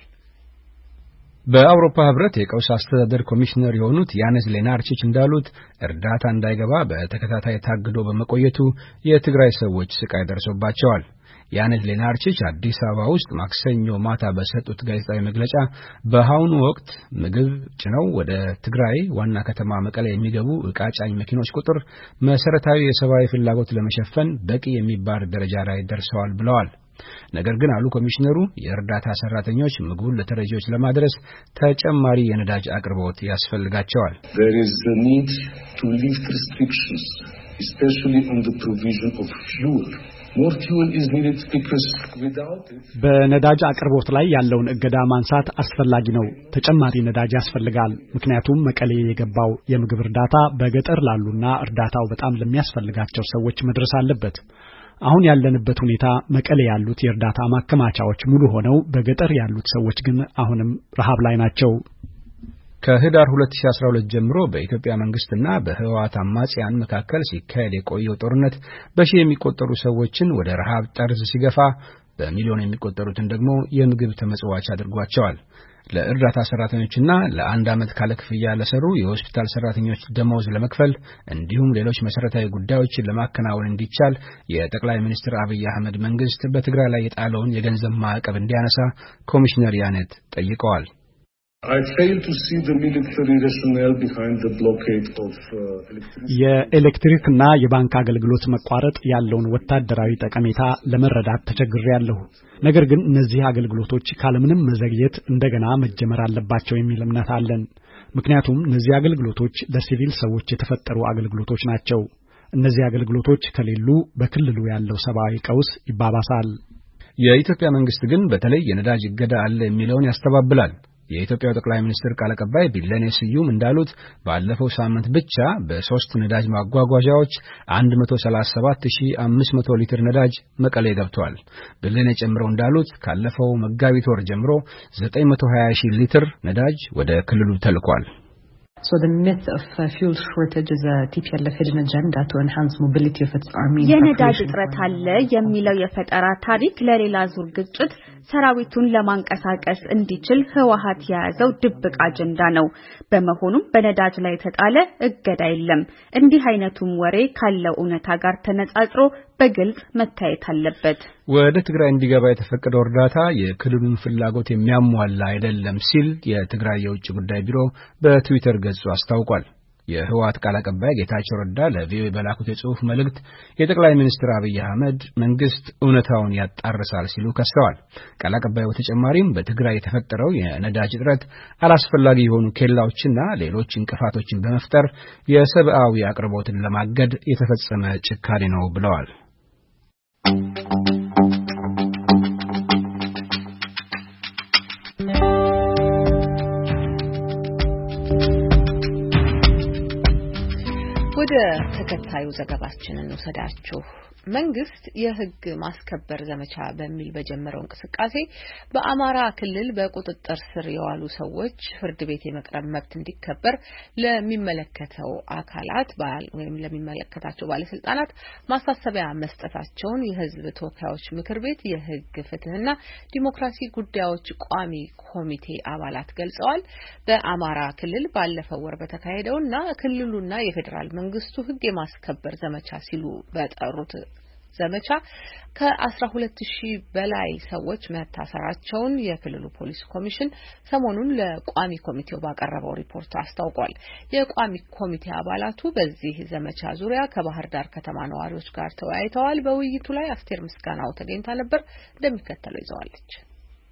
በአውሮፓ ህብረት የቀውስ አስተዳደር ኮሚሽነር የሆኑት ያንስ ሌናርቺች እንዳሉት እርዳታ እንዳይገባ በተከታታይ ታግዶ በመቆየቱ የትግራይ ሰዎች ስቃይ ደርሶባቸዋል። ያንስ ሌናርቺች አዲስ አበባ ውስጥ ማክሰኞ ማታ በሰጡት ጋዜጣዊ መግለጫ በአሁኑ ወቅት ምግብ ጭነው ወደ ትግራይ ዋና ከተማ መቀሌ የሚገቡ ዕቃ ጫኝ መኪኖች ቁጥር መሰረታዊ የሰብአዊ ፍላጎት ለመሸፈን በቂ የሚባል ደረጃ ላይ ደርሰዋል ብለዋል። ነገር ግን አሉ ኮሚሽነሩ የእርዳታ ሰራተኞች ምግቡን ለተረጂዎች ለማድረስ ተጨማሪ የነዳጅ አቅርቦት ያስፈልጋቸዋል። There is the need to lift restrictions, especially on the provision of fuel. More fuel is needed because without it በነዳጅ አቅርቦት ላይ ያለውን እገዳ ማንሳት አስፈላጊ ነው። ተጨማሪ ነዳጅ ያስፈልጋል። ምክንያቱም መቀሌ የገባው የምግብ እርዳታ በገጠር ላሉና እርዳታው በጣም ለሚያስፈልጋቸው ሰዎች መድረስ አለበት። አሁን ያለንበት ሁኔታ መቀሌ ያሉት የእርዳታ ማከማቻዎች ሙሉ ሆነው በገጠር ያሉት ሰዎች ግን አሁንም ረሃብ ላይ ናቸው። ከህዳር 2012 ጀምሮ በኢትዮጵያ መንግስትና በህወሓት አማጽያን መካከል ሲካሄድ የቆየው ጦርነት በሺህ የሚቆጠሩ ሰዎችን ወደ ረሃብ ጠርዝ ሲገፋ በሚሊዮን የሚቆጠሩትን ደግሞ የምግብ ተመጽዋች አድርጓቸዋል። ለእርዳታ ሰራተኞችና ለአንድ ዓመት ካለ ክፍያ ለሰሩ የሆስፒታል ሰራተኞች ደሞዝ ለመክፈል እንዲሁም ሌሎች መሰረታዊ ጉዳዮችን ለማከናወን እንዲቻል የጠቅላይ ሚኒስትር አብይ አህመድ መንግስት በትግራይ ላይ የጣለውን የገንዘብ ማዕቀብ እንዲያነሳ ኮሚሽነር ያነት ጠይቀዋል። I fail to see the military rationale behind the blockade of electricity. የኤሌክትሪክና የባንክ አገልግሎት መቋረጥ ያለውን ወታደራዊ ጠቀሜታ ለመረዳት ተቸግሬያለሁ። ነገር ግን እነዚህ አገልግሎቶች ካለምንም መዘግየት እንደገና መጀመር አለባቸው የሚል እምነት አለን። ምክንያቱም እነዚህ አገልግሎቶች ለሲቪል ሰዎች የተፈጠሩ አገልግሎቶች ናቸው። እነዚህ አገልግሎቶች ከሌሉ በክልሉ ያለው ሰብአዊ ቀውስ ይባባሳል። የኢትዮጵያ መንግስት ግን በተለይ የነዳጅ እገዳ አለ የሚለውን ያስተባብላል። የኢትዮጵያው ጠቅላይ ሚኒስትር ቃል አቀባይ ቢለኔ ስዩም እንዳሉት ባለፈው ሳምንት ብቻ በሶስት ነዳጅ ማጓጓዣዎች 137500 ሊትር ነዳጅ መቀሌ ገብቷል። ቢለኔ ጨምረው እንዳሉት ካለፈው መጋቢት ወር ጀምሮ 920,000 ሊትር ነዳጅ ወደ ክልሉ ተልኳል። So the myth of fuel shortage is a TPLF hidden agenda to enhance mobility of its army. የነዳጅ እጥረት አለ የሚለው የፈጠራ ታሪክ ለሌላ ዙር ግጭት ሰራዊቱን ለማንቀሳቀስ እንዲችል ህወሓት የያዘው ድብቅ አጀንዳ ነው። በመሆኑም በነዳጅ ላይ የተጣለ እገዳ የለም። እንዲህ አይነቱም ወሬ ካለው እውነታ ጋር ተነጻጽሮ በግልጽ መታየት አለበት። ወደ ትግራይ እንዲገባ የተፈቀደው እርዳታ የክልሉን ፍላጎት የሚያሟላ አይደለም ሲል የትግራይ የውጭ ጉዳይ ቢሮ በትዊተር ገጹ አስታውቋል። የህወሓት ቃል አቀባይ ጌታቸው ረዳ ለቪኦኤ በላኩት የጽሑፍ መልእክት የጠቅላይ ሚኒስትር አብይ አህመድ መንግስት እውነታውን ያጣርሳል ሲሉ ከሰዋል። ቃል አቀባዩ በተጨማሪም በትግራይ የተፈጠረው የነዳጅ እጥረት አላስፈላጊ የሆኑ ኬላዎችና ሌሎች እንቅፋቶችን በመፍጠር የሰብአዊ አቅርቦትን ለማገድ የተፈጸመ ጭካኔ ነው ብለዋል። ወደ ተከታዩ ዘገባችን እንወስዳችሁ። መንግስት የህግ ማስከበር ዘመቻ በሚል በጀመረው እንቅስቃሴ በአማራ ክልል በቁጥጥር ስር የዋሉ ሰዎች ፍርድ ቤት የመቅረብ መብት እንዲከበር ለሚመለከተው አካላት ወይም ለሚመለከታቸው ባለስልጣናት ማሳሰቢያ መስጠታቸውን የህዝብ ተወካዮች ምክር ቤት የህግ ፍትህና ዲሞክራሲ ጉዳዮች ቋሚ ኮሚቴ አባላት ገልጸዋል። በአማራ ክልል ባለፈው ወር በተካሄደውና ክልሉና የፌዴራል መንግስቱ ህግ የማስከበር ዘመቻ ሲሉ በጠሩት ዘመቻ ከ12,000 በላይ ሰዎች መታሰራቸውን የክልሉ ፖሊስ ኮሚሽን ሰሞኑን ለቋሚ ኮሚቴው ባቀረበው ሪፖርት አስታውቋል። የቋሚ ኮሚቴ አባላቱ በዚህ ዘመቻ ዙሪያ ከባህር ዳር ከተማ ነዋሪዎች ጋር ተወያይተዋል። በውይይቱ ላይ አስቴር ምስጋናው ተገኝታ ነበር፣ እንደሚከተለው ይዘዋለች።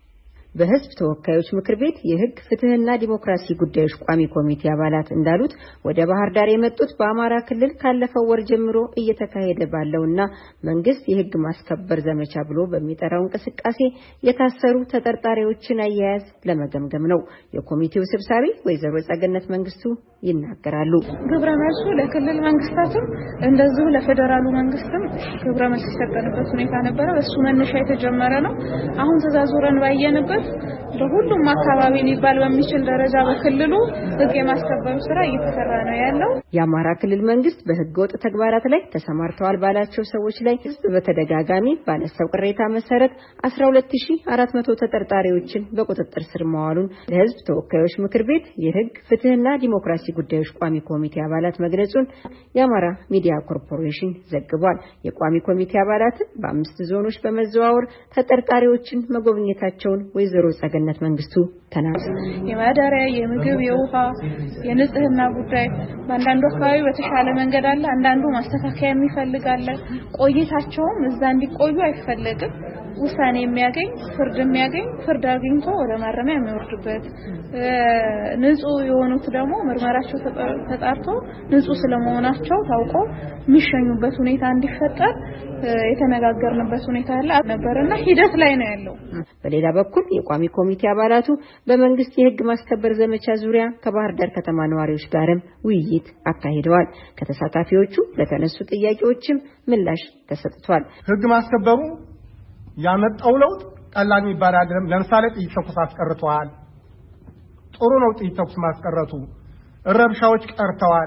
በህዝብ ተወካዮች ምክር ቤት የህግ ፍትህና ዲሞክራሲ ጉዳዮች ቋሚ ኮሚቴ አባላት እንዳሉት ወደ ባህር ዳር የመጡት በአማራ ክልል ካለፈው ወር ጀምሮ እየተካሄደ ባለውና መንግስት የህግ ማስከበር ዘመቻ ብሎ በሚጠራው እንቅስቃሴ የታሰሩ ተጠርጣሪዎችን አያያዝ ለመገምገም ነው። የኮሚቴው ሰብሳቢ ወይዘሮ ጸገነት መንግስቱ ይናገራሉ። ግብረ መልሱ ለክልል መንግስታትም እንደዚሁ ለፌደራሉ መንግስትም ግብረ መልስ ሲሰጠንበት ሁኔታ ነበረ። በሱ መነሻ የተጀመረ ነው። አሁን ተዛዙረን ባየንበት በሁሉም አካባቢ ሊባል በሚችል ደረጃ በክልሉ ህግ የማስከበር ስራ እየተሰራ ነው ያለው። የአማራ ክልል መንግስት በህገ ወጥ ተግባራት ላይ ተሰማርተዋል ባላቸው ሰዎች ላይ ህዝብ በተደጋጋሚ ባነሳው ቅሬታ መሰረት 12400 ተጠርጣሪዎችን በቁጥጥር ስር ማዋሉን ለህዝብ ተወካዮች ምክር ቤት የህግ ፍትህና ዲሞክራሲ ጉዳዮች ቋሚ ኮሚቴ አባላት መግለጹን የአማራ ሚዲያ ኮርፖሬሽን ዘግቧል። የቋሚ ኮሚቴ አባላት በ5 ዞኖች በመዘዋወር ተጠርጣሪዎችን መጎብኘታቸውን ወይዘሮ ጸገነት መንግስቱ ተናግረዋል። የማዳሪያ፣ የምግብ፣ የውሃ፣ የንጽህና ጉዳይ በአንዳንዱ አካባቢ በተሻለ መንገድ አለ፣ አንዳንዱ ማስተካከያ የሚፈልግ አለ። ቆይታቸውም እዛ እንዲቆዩ አይፈልግም። ውሳኔ የሚያገኝ ፍርድ አግኝቶ ወደ ማረሚያ የሚወርድበት ንጹህ የሆኑት ደግሞ ምርመራቸው ተጣርቶ ንጹህ ስለመሆናቸው ታውቆ የሚሸኙበት ሁኔታ እንዲፈጠር የተነጋገርንበት ሁኔታ ነበርና ሂደት ላይ ነው ያለው። በሌላ በኩል የቋሚ ኮሚቴ አባላቱ በመንግስት የህግ ማስከበር ዘመቻ ዙሪያ ከባህር ዳር ከተማ ነዋሪዎች ጋርም ውይይት አካሂደዋል። ከተሳታፊዎቹ ለተነሱ ጥያቄዎችም ምላሽ ተሰጥቷል። ህግ ማስከበሩ ያመጣው ለውጥ ቀላል የሚባል አይደለም። ለምሳሌ ጥይት ተኩስ አስቀርቷል። ጥሩ ነው ጥይት ተኩስ ማስቀረቱ። ረብሻዎች ቀርተዋል።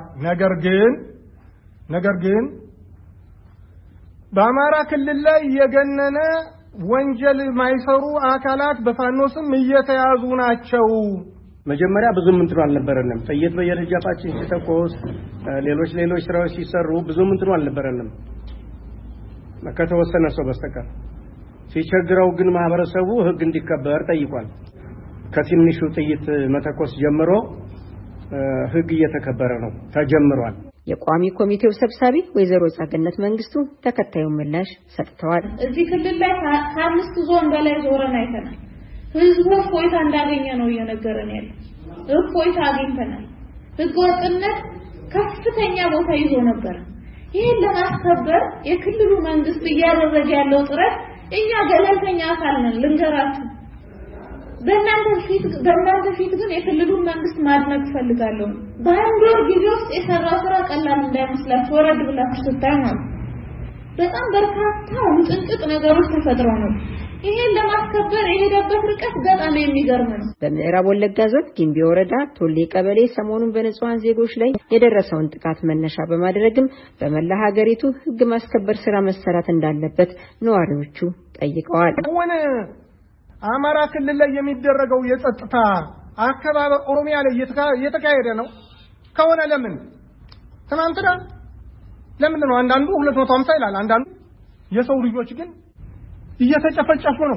ነገር ግን በአማራ ክልል ላይ የገነነ ወንጀል ማይሰሩ አካላት በፋኖ ስም እየተያዙ ናቸው። መጀመሪያ ብዙም እንትኑ አልነበረንም። ጥይት በየደጃፋችን ሲተኮስ ሌሎች ስራዎች ሲሰሩ ብዙም እንትኑ አልነበረንም ከተወሰነ ሰው በስተቀር። ሲቸግረው ግን ማህበረሰቡ ህግ እንዲከበር ጠይቋል። ከትንሹ ጥይት መተኮስ ጀምሮ ህግ እየተከበረ ነው ተጀምሯል። የቋሚ ኮሚቴው ሰብሳቢ ወይዘሮ ጸገነት መንግስቱ ተከታዩን ምላሽ ሰጥተዋል። እዚህ ክልል ላይ ከ5 ዞን በላይ ዞረን አይተናል። ህዝቡ እፎይታ እንዳገኘ ነው እየነገረን ያለው። እፎይታ አግኝተናል። ህገወጥነት ከፍተኛ ቦታ ይዞ ነበር። ይሄን ለማስከበር የክልሉ መንግስት እያደረገ ያለው ጥረት እኛ ገለልተኛ አካል ነን ልንገራችሁ። በእናንተ ፊት ግን የክልሉን መንግስት ማድነቅ ፈልጋለሁ። በአንድ ወር ጊዜ ውስጥ የሰራው ስራ ቀላል እንዳይመስላችሁ ወረድ ብላችሁ ስታዩ ነው በጣም በርካታ ውጥንቅጥ ነገሮች ተፈጥረው ነው ይሄን ለማስከበር የሄደበት ርቀት በጣም የሚገርም ነው። በምዕራብ ወለጋ ዞን ጊምቢ ወረዳ ቶሌ ቀበሌ ሰሞኑን በንጹሃን ዜጎች ላይ የደረሰውን ጥቃት መነሻ በማድረግም በመላ ሀገሪቱ ህግ ማስከበር ስራ መሰራት እንዳለበት ነዋሪዎቹ ጠይቀዋል። አማራ ክልል ላይ የሚደረገው የጸጥታ አከባበር ኦሮሚያ ላይ እየተካሄደ ነው ከሆነ ትናንትና ለምን ነው አንዳንዱ 250 ይላል፣ አንዳንዱ የሰው ልጆች ግን እየተጨፈጨፉ ነው።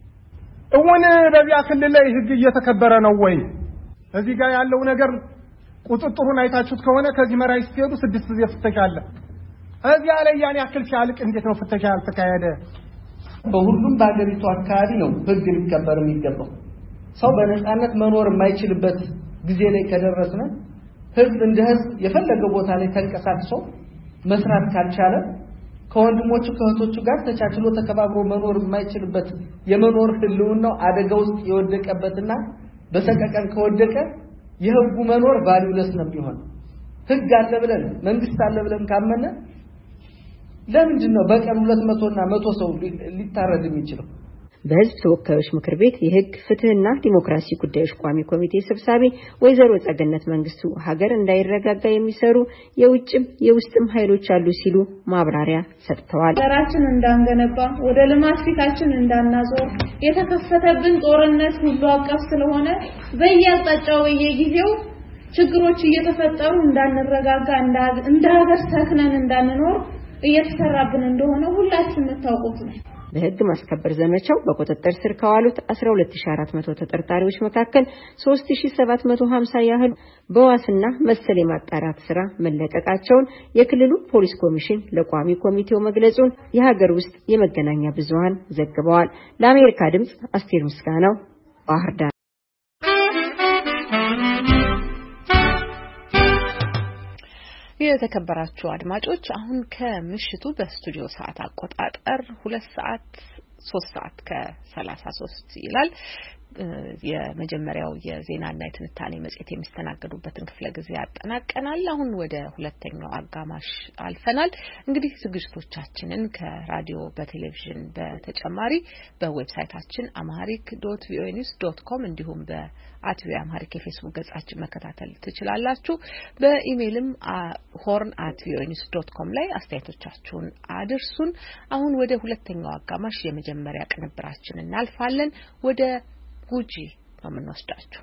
በዚያ ክልል ላይ ህግ እየተከበረ ነው ወይ? እዚህ ጋር ያለው ነገር ቁጥጥሩን አይታችሁት ከሆነ ከዚህ መራይ ስትሄዱ 6 ጊዜ ፍተሻ አለ። እዚያ ላይ ያን ያክል ሲያልቅ እንዴት ነው ፍተሻ ያልተካሄደ? በሁሉም በአገሪቱ አካባቢ ነው ህግ ሊከበር የሚገባው። ሰው በነፃነት መኖር የማይችልበት ጊዜ ላይ ከደረስነ ህዝብ እንደ ህዝብ የፈለገው ቦታ ላይ ተንቀሳቅሶ መስራት ካልቻለ ከወንድሞቹ ከእህቶቹ ጋር ተቻችሎ ተከባብሮ መኖር የማይችልበት የመኖር ህልውናው አደጋ ውስጥ የወደቀበትና በሰቀቀን ከወደቀ የህጉ መኖር ቫልዩለስ ነው የሚሆነው። ህግ አለ ብለን መንግስት አለ ብለን ካመነ ለምንድነው በቀን 200 እና 100 ሰው ሊታረድ የሚችለው? በህዝብ ተወካዮች ምክር ቤት የህግ ፍትህና ዲሞክራሲ ጉዳዮች ቋሚ ኮሚቴ ሰብሳቢ ወይዘሮ ጸገነት መንግስቱ ሀገር እንዳይረጋጋ የሚሰሩ የውጭም የውስጥም ኃይሎች አሉ ሲሉ ማብራሪያ ሰጥተዋል። ሀገራችን እንዳንገነባ ወደ ልማት ፊታችን እንዳናዞር የተከፈተብን ጦርነት ሁሉ አቀፍ ስለሆነ በየአቅጣጫው በየጊዜው ችግሮች እየተፈጠሩ እንዳንረጋጋ እንደ ሀገር ሰክነን እንዳንኖር እየተሰራብን እንደሆነ ሁላችንም የምታውቁት ነው። በህግ ማስከበር ዘመቻው በቁጥጥር ስር ከዋሉት 12400 ተጠርጣሪዎች መካከል 3750 ያህል በዋስና መሰል የማጣራት ስራ መለቀቃቸውን የክልሉ ፖሊስ ኮሚሽን ለቋሚ ኮሚቴው መግለጹን የሀገር ውስጥ የመገናኛ ብዙሃን ዘግበዋል። ለአሜሪካ ድምጽ አስቴር ምስጋናው ባህር ዳር የተከበራችሁ አድማጮች አሁን ከምሽቱ በስቱዲዮ ሰዓት አቆጣጠር 3 ሰዓት ከ33 ይላል የመጀመሪያው የዜናና የትንታኔ መጽሔት የሚስተናገዱበትን ክፍለ ጊዜ ያጠናቀናል። አሁን ወደ ሁለተኛው አጋማሽ አልፈናል። እንግዲህ ዝግጅቶቻችንን ከራዲዮ በቴሌቪዥን በተጨማሪ በዌብሳይታችን amharic.voanews.com እንዲሁም በ@voanews የፌስቡክ ገጻችን መከታተል ትችላላችሁ። በኢሜይልም horn@voanews.com ላይ አስተያየቶቻችሁን አድርሱን። አሁን ወደ ሁለተኛው አጋማሽ የመጀመሪያ ቅንብራችን እናልፋለን። ወደ ጉጂ ነው የምንወስዳችሁ።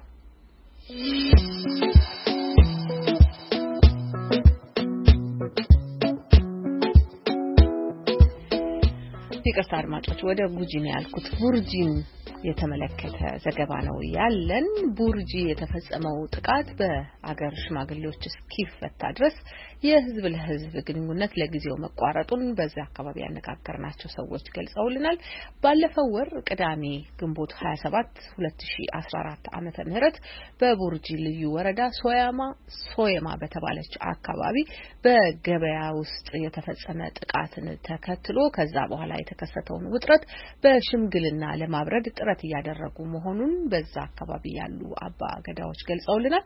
ይቅርታ አድማጮች ወደ ጉጂ ነው ያልኩት። ቡርጂን የተመለከተ ዘገባ ነው ያለን። ቡርጂ የተፈጸመው ጥቃት በአገር ሽማግሌዎች እስኪፈታ ድረስ የህዝብ ለህዝብ ግንኙነት ለጊዜው መቋረጡን በዚያ አካባቢ ያነጋገርናቸው ሰዎች ገልጸውልናል። ባለፈው ወር ቅዳሜ ግንቦት 27 2014 ዓመተ ምህረት በቡርጂ ልዩ ወረዳ ሶየማ በተባለች አካባቢ በገበያ ውስጥ የተፈጸመ ጥቃትን ተከትሎ ከዛ በኋላ የተከሰተውን ውጥረት በሽምግልና ለማብረድ ጥረት እያደረጉ መሆኑን በዛ አካባቢ ያሉ አባ ገዳዎች ገልጸውልናል።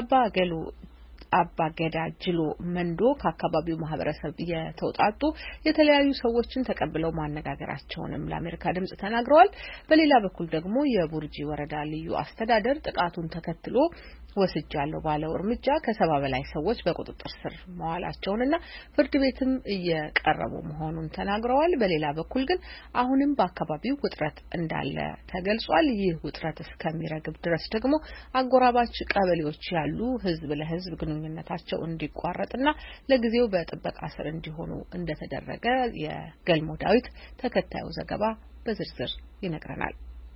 አባ ገዳ ጅሎ መንዶ ከአካባቢው ማህበረሰብ የተውጣጡ የተለያዩ ሰዎችን ተቀብለው ማነጋገራቸውንም ለአሜሪካ ድምጽ ተናግረዋል። በሌላ በኩል ደግሞ የቡርጂ ወረዳ ልዩ አስተዳደር ጥቃቱን ተከትሎ ወስጃለሁ ባለው እርምጃ ከ70 በላይ ሰዎች በቁጥጥር ስር መዋላቸውንና ፍርድ ቤትም እየቀረቡ መሆኑን ተናግረዋል። በሌላ በኩል ግን አሁንም በአካባቢው ውጥረት እንዳለ ተገልጿል። ይህ ውጥረት እስከሚረግብ ድረስ ደግሞ አጎራባች ቀበሌዎች ያሉ ህዝብ ለህዝብ ግንኙነታቸው እንዲቋረጥና ለጊዜው በጥበቃ ስር እንዲሆኑ እንደተደረገ የገልሞ ዳዊት ተከታዩ ዘገባ በዝርዝር ይነግረናል።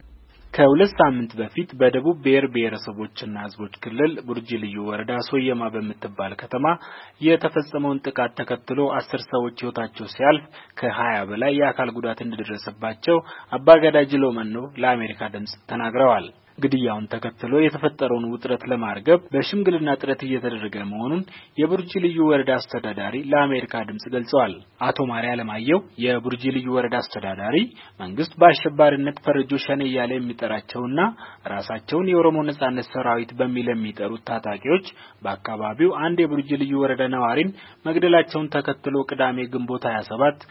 ከሁለት ሳምንት በፊት በደቡብ ብሔር ብሔረሰቦችና ህዝቦች ክልል ቡርጂ ልዩ ወረዳ ሶየማ በምትባል ከተማ የተፈጸመውን ጥቃት ተከትሎ 10 ሰዎች ህይወታቸው ሲያልፍ ከ20 በላይ የአካል ጉዳት እንደደረሰባቸው አባገዳ ጅሎ መኖ ለአሜሪካ ድምጽ ተናግረዋል። ግድያውን ተከትሎ የተፈጠረውን ውጥረት ለማርገብ በሽምግልና ጥረት እየተደረገ መሆኑን የቡርጂ ልዩ ወረዳ አስተዳዳሪ ለአሜሪካ ድምጽ ገልጸዋል። አቶ ማሪያ ለማየው የቡርጂ ልዩ ወረዳ አስተዳዳሪ መንግስት በአሸባሪነት ፈርጆ ሸኔ እያለ የሚጠራቸውና ራሳቸውን የኦሮሞ ነጻነት ሰራዊት በሚል የሚጠሩት ታጣቂዎች በአካባቢው አንድ የቡርጂ ልዩ ወረዳ ነዋሪን መግደላቸውን ተከትሎ ቅዳሜ ግንቦት 27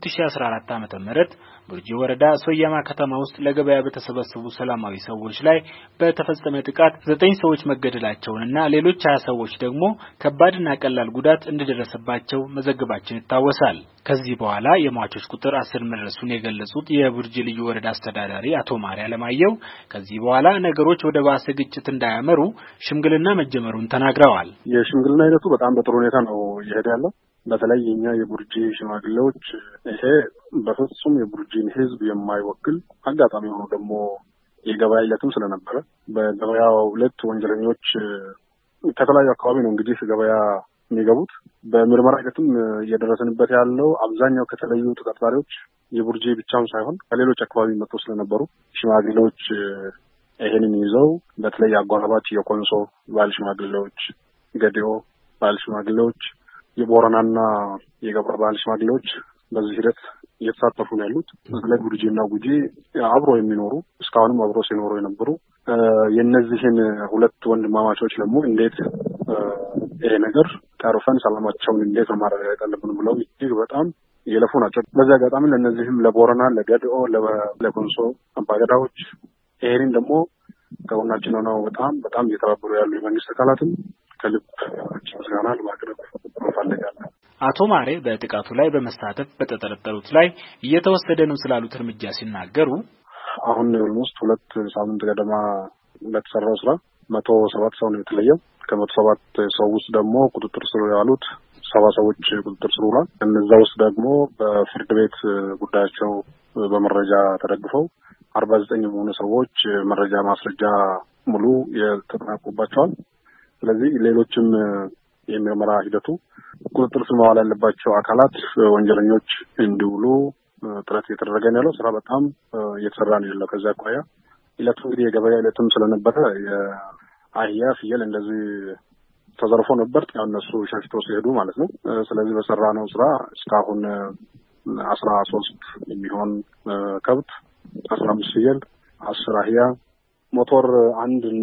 2014 ዓ.ም ቡርጂ ወረዳ ሶየማ ከተማ ውስጥ ለገበያ በተሰበሰቡ ሰላማዊ ሰዎች ላይ በተፈጸመ ጥቃት 9 ሰዎች መገደላቸውንና ሌሎች 20 ሰዎች ደግሞ ከባድና ቀላል ጉዳት እንደደረሰባቸው መዘገባችን ይታወሳል። ከዚህ በኋላ የሟቾች ቁጥር 10 መድረሱን የገለጹት የቡርጂ ልዩ ወረዳ አስተዳዳሪ አቶ ማሪያ ለማየው ከዚህ በኋላ ነገሮች ወደ ባሰ ግጭት እንዳያመሩ ሽምግልና መጀመሩን ተናግረዋል። የሽምግልና ሂደቱ በጣም በጥሩ ሁኔታ ነው እየሄደ ያለው። በተለይ የኛ የቡርጂ ሽማግሌዎች ይሄ በፍጹም የቡርጂን ህዝብ የማይወክል አጋጣሚ ሆኖ ደግሞ የገበያ ዕለትም ስለነበረ በገበያው ሁለት ወንጀለኞች ከተለያዩ አካባቢ ነው እንግዲህ ገበያ የሚገቡት። በምርመራ ሂደትም እየደረሰንበት ያለው አብዛኛው ከተለዩ ተጠርጣሪዎች የቡርጂ ብቻም ሳይሆን ከሌሎች አካባቢ መጥቶ ስለነበሩ ሽማግሌዎች ይሄንን ይዘው በተለይ አጓራባች የኮንሶ ባል ሽማግሌዎች፣ ገዲኦ ባል ሽማግሌዎች፣ የቦረናና የገብረ ባል ሽማግሌዎች በዚህ ሂደት እየተሳተፉ ነው ያሉት። በተለይ ቡርጂና ጉጂ አብሮ የሚኖሩ እስካሁንም አብሮ ሲኖሩ የነበሩ የነዚህን ሁለት ወንድማማቾች ደግሞ እንዴት ይሄ ነገር ቀርፈን ሰላማቸውን እንዴት ማረጋገጥ አለብን ብለው እጅግ በጣም እየለፉ ናቸው። በዚህ አጋጣሚ ለነዚህም ለቦረና፣ ለገድኦ፣ ለኮንሶ አባገዳዎች ይሄንን ደግሞ ከጎናችን ሆነው በጣም እየተባበሩ ያሉ የመንግስት አካላትን ከልብ ምስጋና ለማቅረብ እንፈልጋለን። አቶ ማሬ በጥቃቱ ላይ በመሳተፍ በተጠረጠሩት ላይ እየተወሰደ ነው ስላሉት እርምጃ ሲናገሩ አሁን ኦልሞስት 2 ሳምንት ገደማ በተሰራው ስራ 107 ሰው ነው የተለየው። ከ107 ሰው ውስጥ ደግሞ ቁጥጥር ስር ያሉት 70 ሰዎች ቁጥጥር ስር ውሏል። እነዛ ውስጥ ደግሞ በፍርድ ቤት ጉዳያቸው በመረጃ ተደግፈው 49 የሆኑ ሰዎች መረጃ ማስረጃ ሙሉ የተጠናቀቁባቸዋል። ስለዚህ ሌሎችም የምርመራ ሂደቱ ቁጥጥር ስር መዋል ያለባቸው አካላት ወንጀለኞች እንዲውሉ ጥረት እየተደረገ ነው ያለው። ስራ በጣም እየተሰራ ነው ያለው። ከዛ አኳያ ኢለቱ እንግዲህ የገበያ ኢለቱም ስለነበረ የአህያ ፍየል እንደዚህ ተዘርፎ ነበር። ያው እነሱ ሸሽተው ሲሄዱ ማለት ነው። ስለዚህ በሰራነው ስራ እስካሁን 13 የሚሆን ከብት 15 ፍየል 10 አህያ ሞቶር 1 እና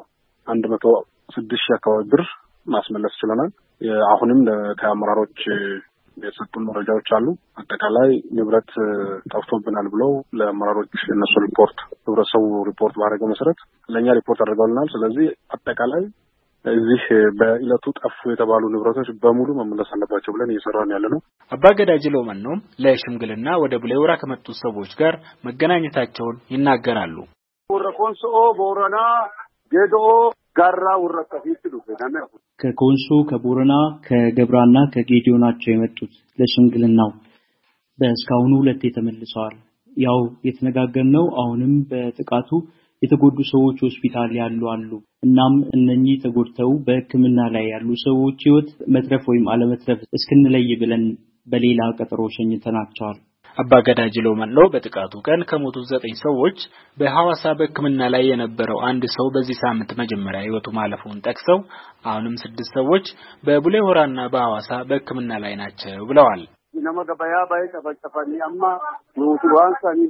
106 አካባቢ ብር ማስመለስ ችለናል። አሁንም ከአመራሮች የሰጡን መረጃዎች አሉ። አጠቃላይ ንብረት ጠፍቶብናል ብለው ለአመራሮች እነሱ ህብረተሰቡ ሪፖርት ባደረገው መሰረት ለኛ ሪፖርት አድርገውልናል። ስለዚህ አጠቃላይ እዚህ በኢለቱ ጠፉ የተባሉ ንብረቶች በሙሉ መመለስ አለባቸው ብለን እየሰራን ያለነው። አባገዳ ጅለው ማነው ለሽምግልና ወደ ቡሌ ሆራ ከመጡ ሰዎች ጋር መገናኘታቸውን ይናገራሉ። ወረኮንሶ ቦረና ጌዶ ጋራ ወረቀፊት ዱፈናና ከኮንሶ ከቦረና ከገብራና ከጌዲዮ ናቸው የመጡት ለሽምግልናው። በእስካሁኑ 2 ተመልሰዋል። ያው የተነጋገርነው አሁንም በጥቃቱ የተጎዱ ሰዎች ሆስፒታል ያሉ አሉ። እናም እነኚህ ተጎድተው በሕክምና ላይ ያሉ ሰዎች ህይወት መትረፍ ወይም አለመትረፍ እስክንለይ ብለን በሌላ ቀጠሮ ሸኝተናቸዋል። አባገዳ ጅለው ማነው በጥቃቱ ቀን ከሞቱት 9 ሰዎች በሐዋሳ በሕክምና ላይ የነበረው አንድ ሰው በዚህ ሳምንት መጀመሪያ ህይወቱ ማለፉን ጠቅሰው አሁንም 6 ሰዎች በቡሌ ሆራና በሐዋሳ በሕክምና ላይ ናቸው ብለዋል። ኢነማ ገበያ ባይ ተፈጠፈኒ አማ ኑቱ ዋንሳኒ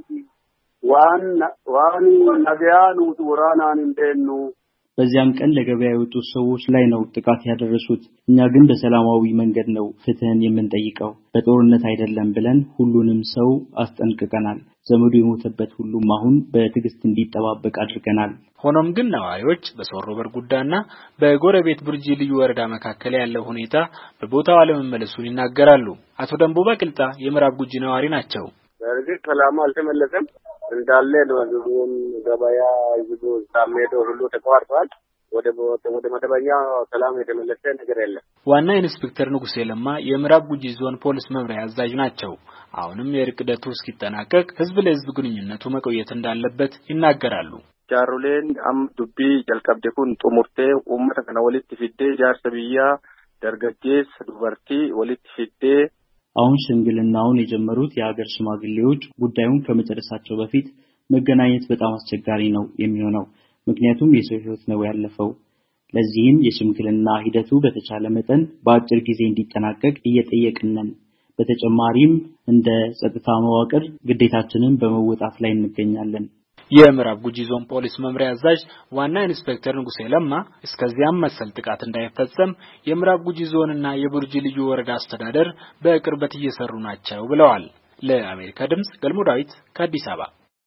ዋን ነገያ ኑቱ ወራናን እንደኑ በዚያም ቀን ለገበያ የወጡት ሰዎች ላይ ነው ጥቃት ያደረሱት። እኛ ግን በሰላማዊ መንገድ ነው ፍትህን የምንጠይቀው፣ በጦርነት አይደለም ብለን ሁሉንም ሰው አስጠንቅቀናል። ዘመዱ የሞተበት ሁሉም አሁን በትዕግስት እንዲጠባበቅ አድርገናል። ሆኖም ግን ነዋሪዎች በሶሮ በርጉዳና በጎረቤት ቡርጂ ልዩ ወረዳ መካከል ያለው ሁኔታ በቦታው አለመመለሱን ይናገራሉ። አቶ ደንቦባ ቅልጣ የምዕራብ ጉጂ ነዋሪ ናቸው። በርግጥ ሰላሙ አልተመለሰም እንዳለ ነው። ገበያ ይዞ ታሜዶ ሁሉ ተቋርጧል። ወደ መደበኛ ሰላም የተመለሰ ነገር የለም። ዋና ኢንስፔክተር ንጉሴ ለማ የምዕራብ ጉጂ ዞን ፖሊስ መምሪያ አዛዥ ናቸው። አሁንም የእርቅ ሂደቱ እስኪጠናቀቅ ህዝብ ለህዝብ ግንኙነቱ መቆየት እንዳለበት ይናገራሉ። ጃሩሌን ዱቢ ጀልቀብደኩን ጡሙርቴ ኡመተ ከነ ወሊት ፊዴ ጃርሰብያ ደርገጌስ ዱበርቲ ወሊት ፊዴ አሁን ሽምግልናውን የጀመሩት የሀገር ሽማግሌዎች ጉዳዩን ከመጨረሳቸው በፊት መገናኘት በጣም አስቸጋሪ ነው የሚሆነው። ምክንያቱም የሰው ህይወት ነው ያለፈው። ለዚህም የሽምግልና ሂደቱ በተቻለ መጠን በአጭር ጊዜ እንዲጠናቀቅ እየጠየቅን ነን። በተጨማሪም እንደ ጸጥታ መዋቅር ግዴታችንን በመወጣት ላይ እንገኛለን። የምዕራብ ጉጂ ዞን ፖሊስ መምሪያ አዛዥ ዋና ኢንስፔክተር ንጉሴ ለማ እስከዚያም መሰል ጥቃት እንዳይፈጸም የምዕራብ ጉጂ ዞንና የቡርጂ ልዩ ወረዳ አስተዳደር በቅርበት እየሰሩ ናቸው ብለዋል። ለአሜሪካ ድምጽ ገልሞ ዳዊት ከአዲስ አበባ።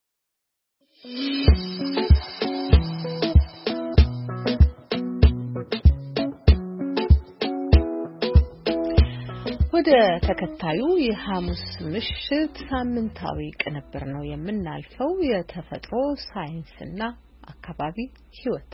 ወደ ተከታዩ የሐሙስ ምሽት ሳምንታዊ ቅንብር ነው የምናልፈው። የተፈጥሮ ሳይንስና አካባቢ ህይወት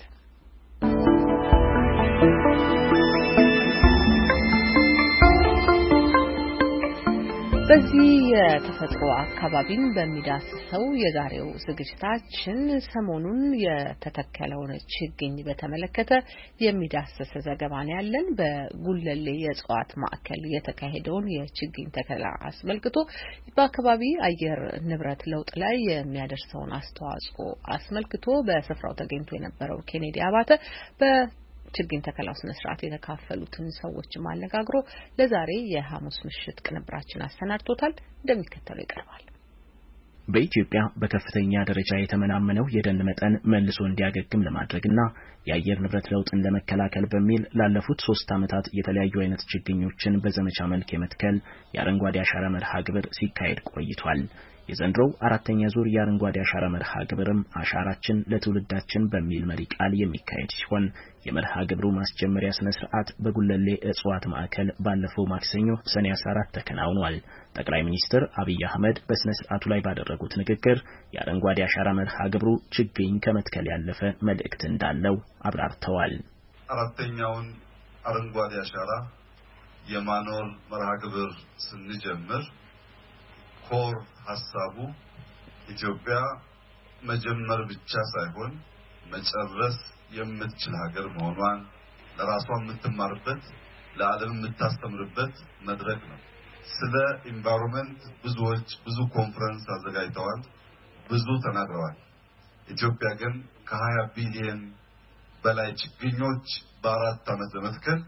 በዚህ የተፈጥሮ አካባቢን በሚዳስሰው የዛሬው ዝግጅታችን ሰሞኑን የተተከለውን ችግኝ በተመለከተ የሚዳስስ ዘገባ ነው ያለን። በጉለሌ የእጽዋት ማዕከል የተካሄደውን የችግኝ ተከላ አስመልክቶ በአካባቢ አየር ንብረት ለውጥ ላይ የሚያደርሰውን አስተዋጽኦ አስመልክቶ በስፍራው ተገኝቶ የነበረው ኬኔዲ አባተ ችግኝ ተከላው ስነ ስርዓት የተካፈሉትን ሰዎች ማነጋግሮ ለዛሬ የሐሙስ ምሽት ቅንብራችን አሰናድቶታል። እንደሚከተለው ይቀርባል። በኢትዮጵያ በከፍተኛ ደረጃ የተመናመነው የደን መጠን መልሶ እንዲያገግም ለማድረግና የአየር ንብረት ለውጥን ለመከላከል በሚል ላለፉት 3 ዓመታት የተለያዩ አይነት ችግኞችን በዘመቻ መልክ የመትከል የአረንጓዴ አሻራ መርሃ ግብር ሲካሄድ ቆይቷል። የዘንድሮው 4ኛ ዙር የአረንጓዴ አሻራ መርሃ ግብርም አሻራችን ለትውልዳችን በሚል መሪ ቃል የሚካሄድ ሲሆን የመርሃ ግብሩ ማስጀመሪያ ስነ ስርዓት በጉለሌ እጽዋት ማዕከል ባለፈው ማክሰኞ ሰኔ 14 ተከናውኗል። ጠቅላይ ሚኒስትር አብይ አህመድ በስነ ስርዓቱ ላይ ባደረጉት ንግግር የአረንጓዴ አሻራ መርሃ ግብሩ ችግኝ ከመትከል ያለፈ መልእክት እንዳለው አብራርተዋል። 4ኛውን አረንጓዴ አሻራ የማኖር መርሃ ግብር ስንጀምር ኮር ሐሳቡ ኢትዮጵያ መጀመር ብቻ ሳይሆን መጨረስ የምትችል ሀገር መሆኗን ለራሷ የምትማርበት ለዓለም የምታስተምርበት መድረክ ነው። ስለ ኢንቫይሮንመንት ብዙ ኮንፈረንስ አዘጋጅተዋል፣ ብዙ ተናግረዋል። ኢትዮጵያ ግን ከ20 ቢሊዮን በላይ ችግኞች በ4 ዓመት በመትከል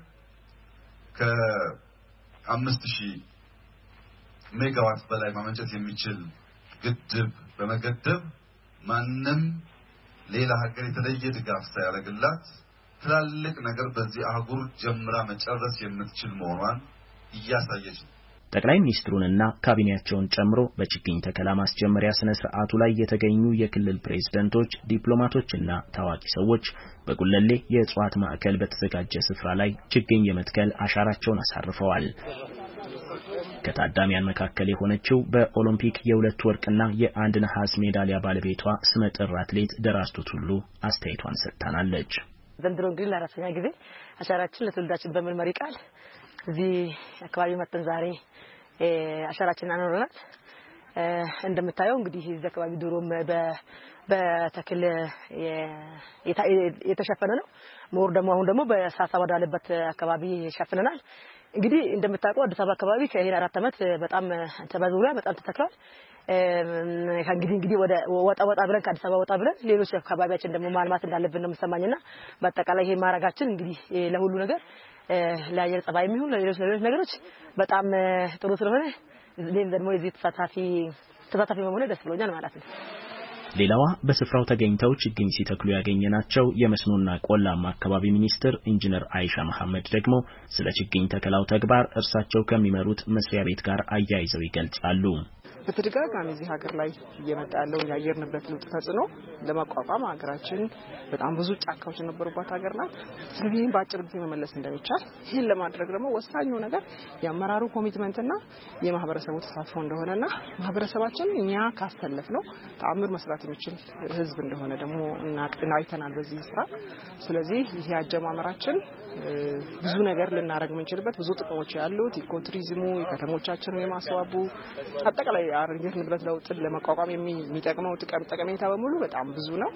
ከ5000 ሜጋዋት በላይ ማመንጨት የሚችል ግድብ በመገደብ ማንም ሌላ ሀገር የተለየ ድጋፍ ሳያደርግላት ትላልቅ ነገር በዚህ አህጉር ጀምራ መጨረስ የምትችል መሆኗን እያሳየች ነው። ጠቅላይ ሚኒስትሩንና ካቢኔያቸውን ጨምሮ በችግኝ ተከላ ማስጀመሪያ ስነ ስርዓቱ ላይ የተገኙ የክልል ፕሬዝዳንቶች፣ ዲፕሎማቶችና ታዋቂ ሰዎች በጉለሌ የእጽዋት ማዕከል በተዘጋጀ ስፍራ ላይ ችግኝ የመትከል አሻራቸውን አሳርፈዋል። ከታዳሚያን መካከል የሆነችው በኦሎምፒክ የ2 ወርቅና የ1 ነሐስ ሜዳሊያ ባለቤቷ ስመጥር አትሌት ደራርቱ ቱሉ አስተያየቷን ሰጥታናለች። ዘንድሮ እንግዲህ ለአራተኛ ጊዜ አሻራችን ለትውልዳችን በሚል መሪ ቃል እዚህ አካባቢ መጥተን ዛሬ አሻራችንን አኖረናል። እንደምታየው እንግዲህ እዚህ አካባቢ ድሮም በተክል የተሸፈነ ነው። ሞር ደግሞ አሁን ደግሞ በሳሳ ወዳለበት አካባቢ ሸፍነናል። እንግዲህ እንደምታውቀው አዲስ አበባ አካባቢ ከይሄን 4 ዓመት በጣም ተበዙላ በጣም ተተክሏል። እንግዲህ ወደ ወጣ ብለን ከአዲስ አበባ ወጣ ብለን ሌሎች አካባቢያችን ደግሞ ማልማት እንዳለብን ነው የምሰማኝና በአጠቃላይ ይሄ ማረጋችን እንግዲህ ለሁሉ ነገር ለአየር ጸባይ የሚሆን ለሌሎች ነገሮች በጣም ጥሩ ስለሆነ እኔም ደግሞ የዚህ ተሳታፊ መሆኔ ደስ ብሎኛል ማለት ነው። ሌላዋ በስፍራው ተገኝተው ችግኝ ሲተክሉ ያገኘናቸው የመስኖና ቆላማ አካባቢ ሚኒስትር ኢንጂነር አይሻ መሐመድ ደግሞ ስለ ችግኝ ተከላው ተግባር እርሳቸው ከሚመሩት መስሪያ ቤት ጋር አያይዘው ይገልጻሉ። በተደጋጋሚ እዚህ ሀገር ላይ እየመጣ ያለው የአየር ንብረት ለውጥ ተጽዕኖ ለማቋቋም ሀገራችን በጣም ብዙ ጫካዎች የነበሩባት ሀገር ናት። ስለዚህ ይህን በአጭር ጊዜ መመለስ እንደሚቻል ይህን ለማድረግ ደግሞ ወሳኙ ነገር የአመራሩ ኮሚትመንትና የማህበረሰቡ ተሳትፎ እንደሆነና ማህበረሰባችን እኛ ካስተለፍ ነው ተአምር መስራት የሚችል ህዝብ እንደሆነ ደግሞ አይተናል በዚህ ስራ። ስለዚህ ይሄ አጀማመራችን ብዙ ነገር ልናረግ የምንችልበት ብዙ ጥቅሞች ያሉት ኢኮቱሪዝሙ የከተሞቻችንን የማስዋቡ አጠቃላይ የአየር ንብረት ለውጥን ለመቋቋም የሚጠቅመው ጠቀሜታ በሙሉ በጣም ብዙ ነው።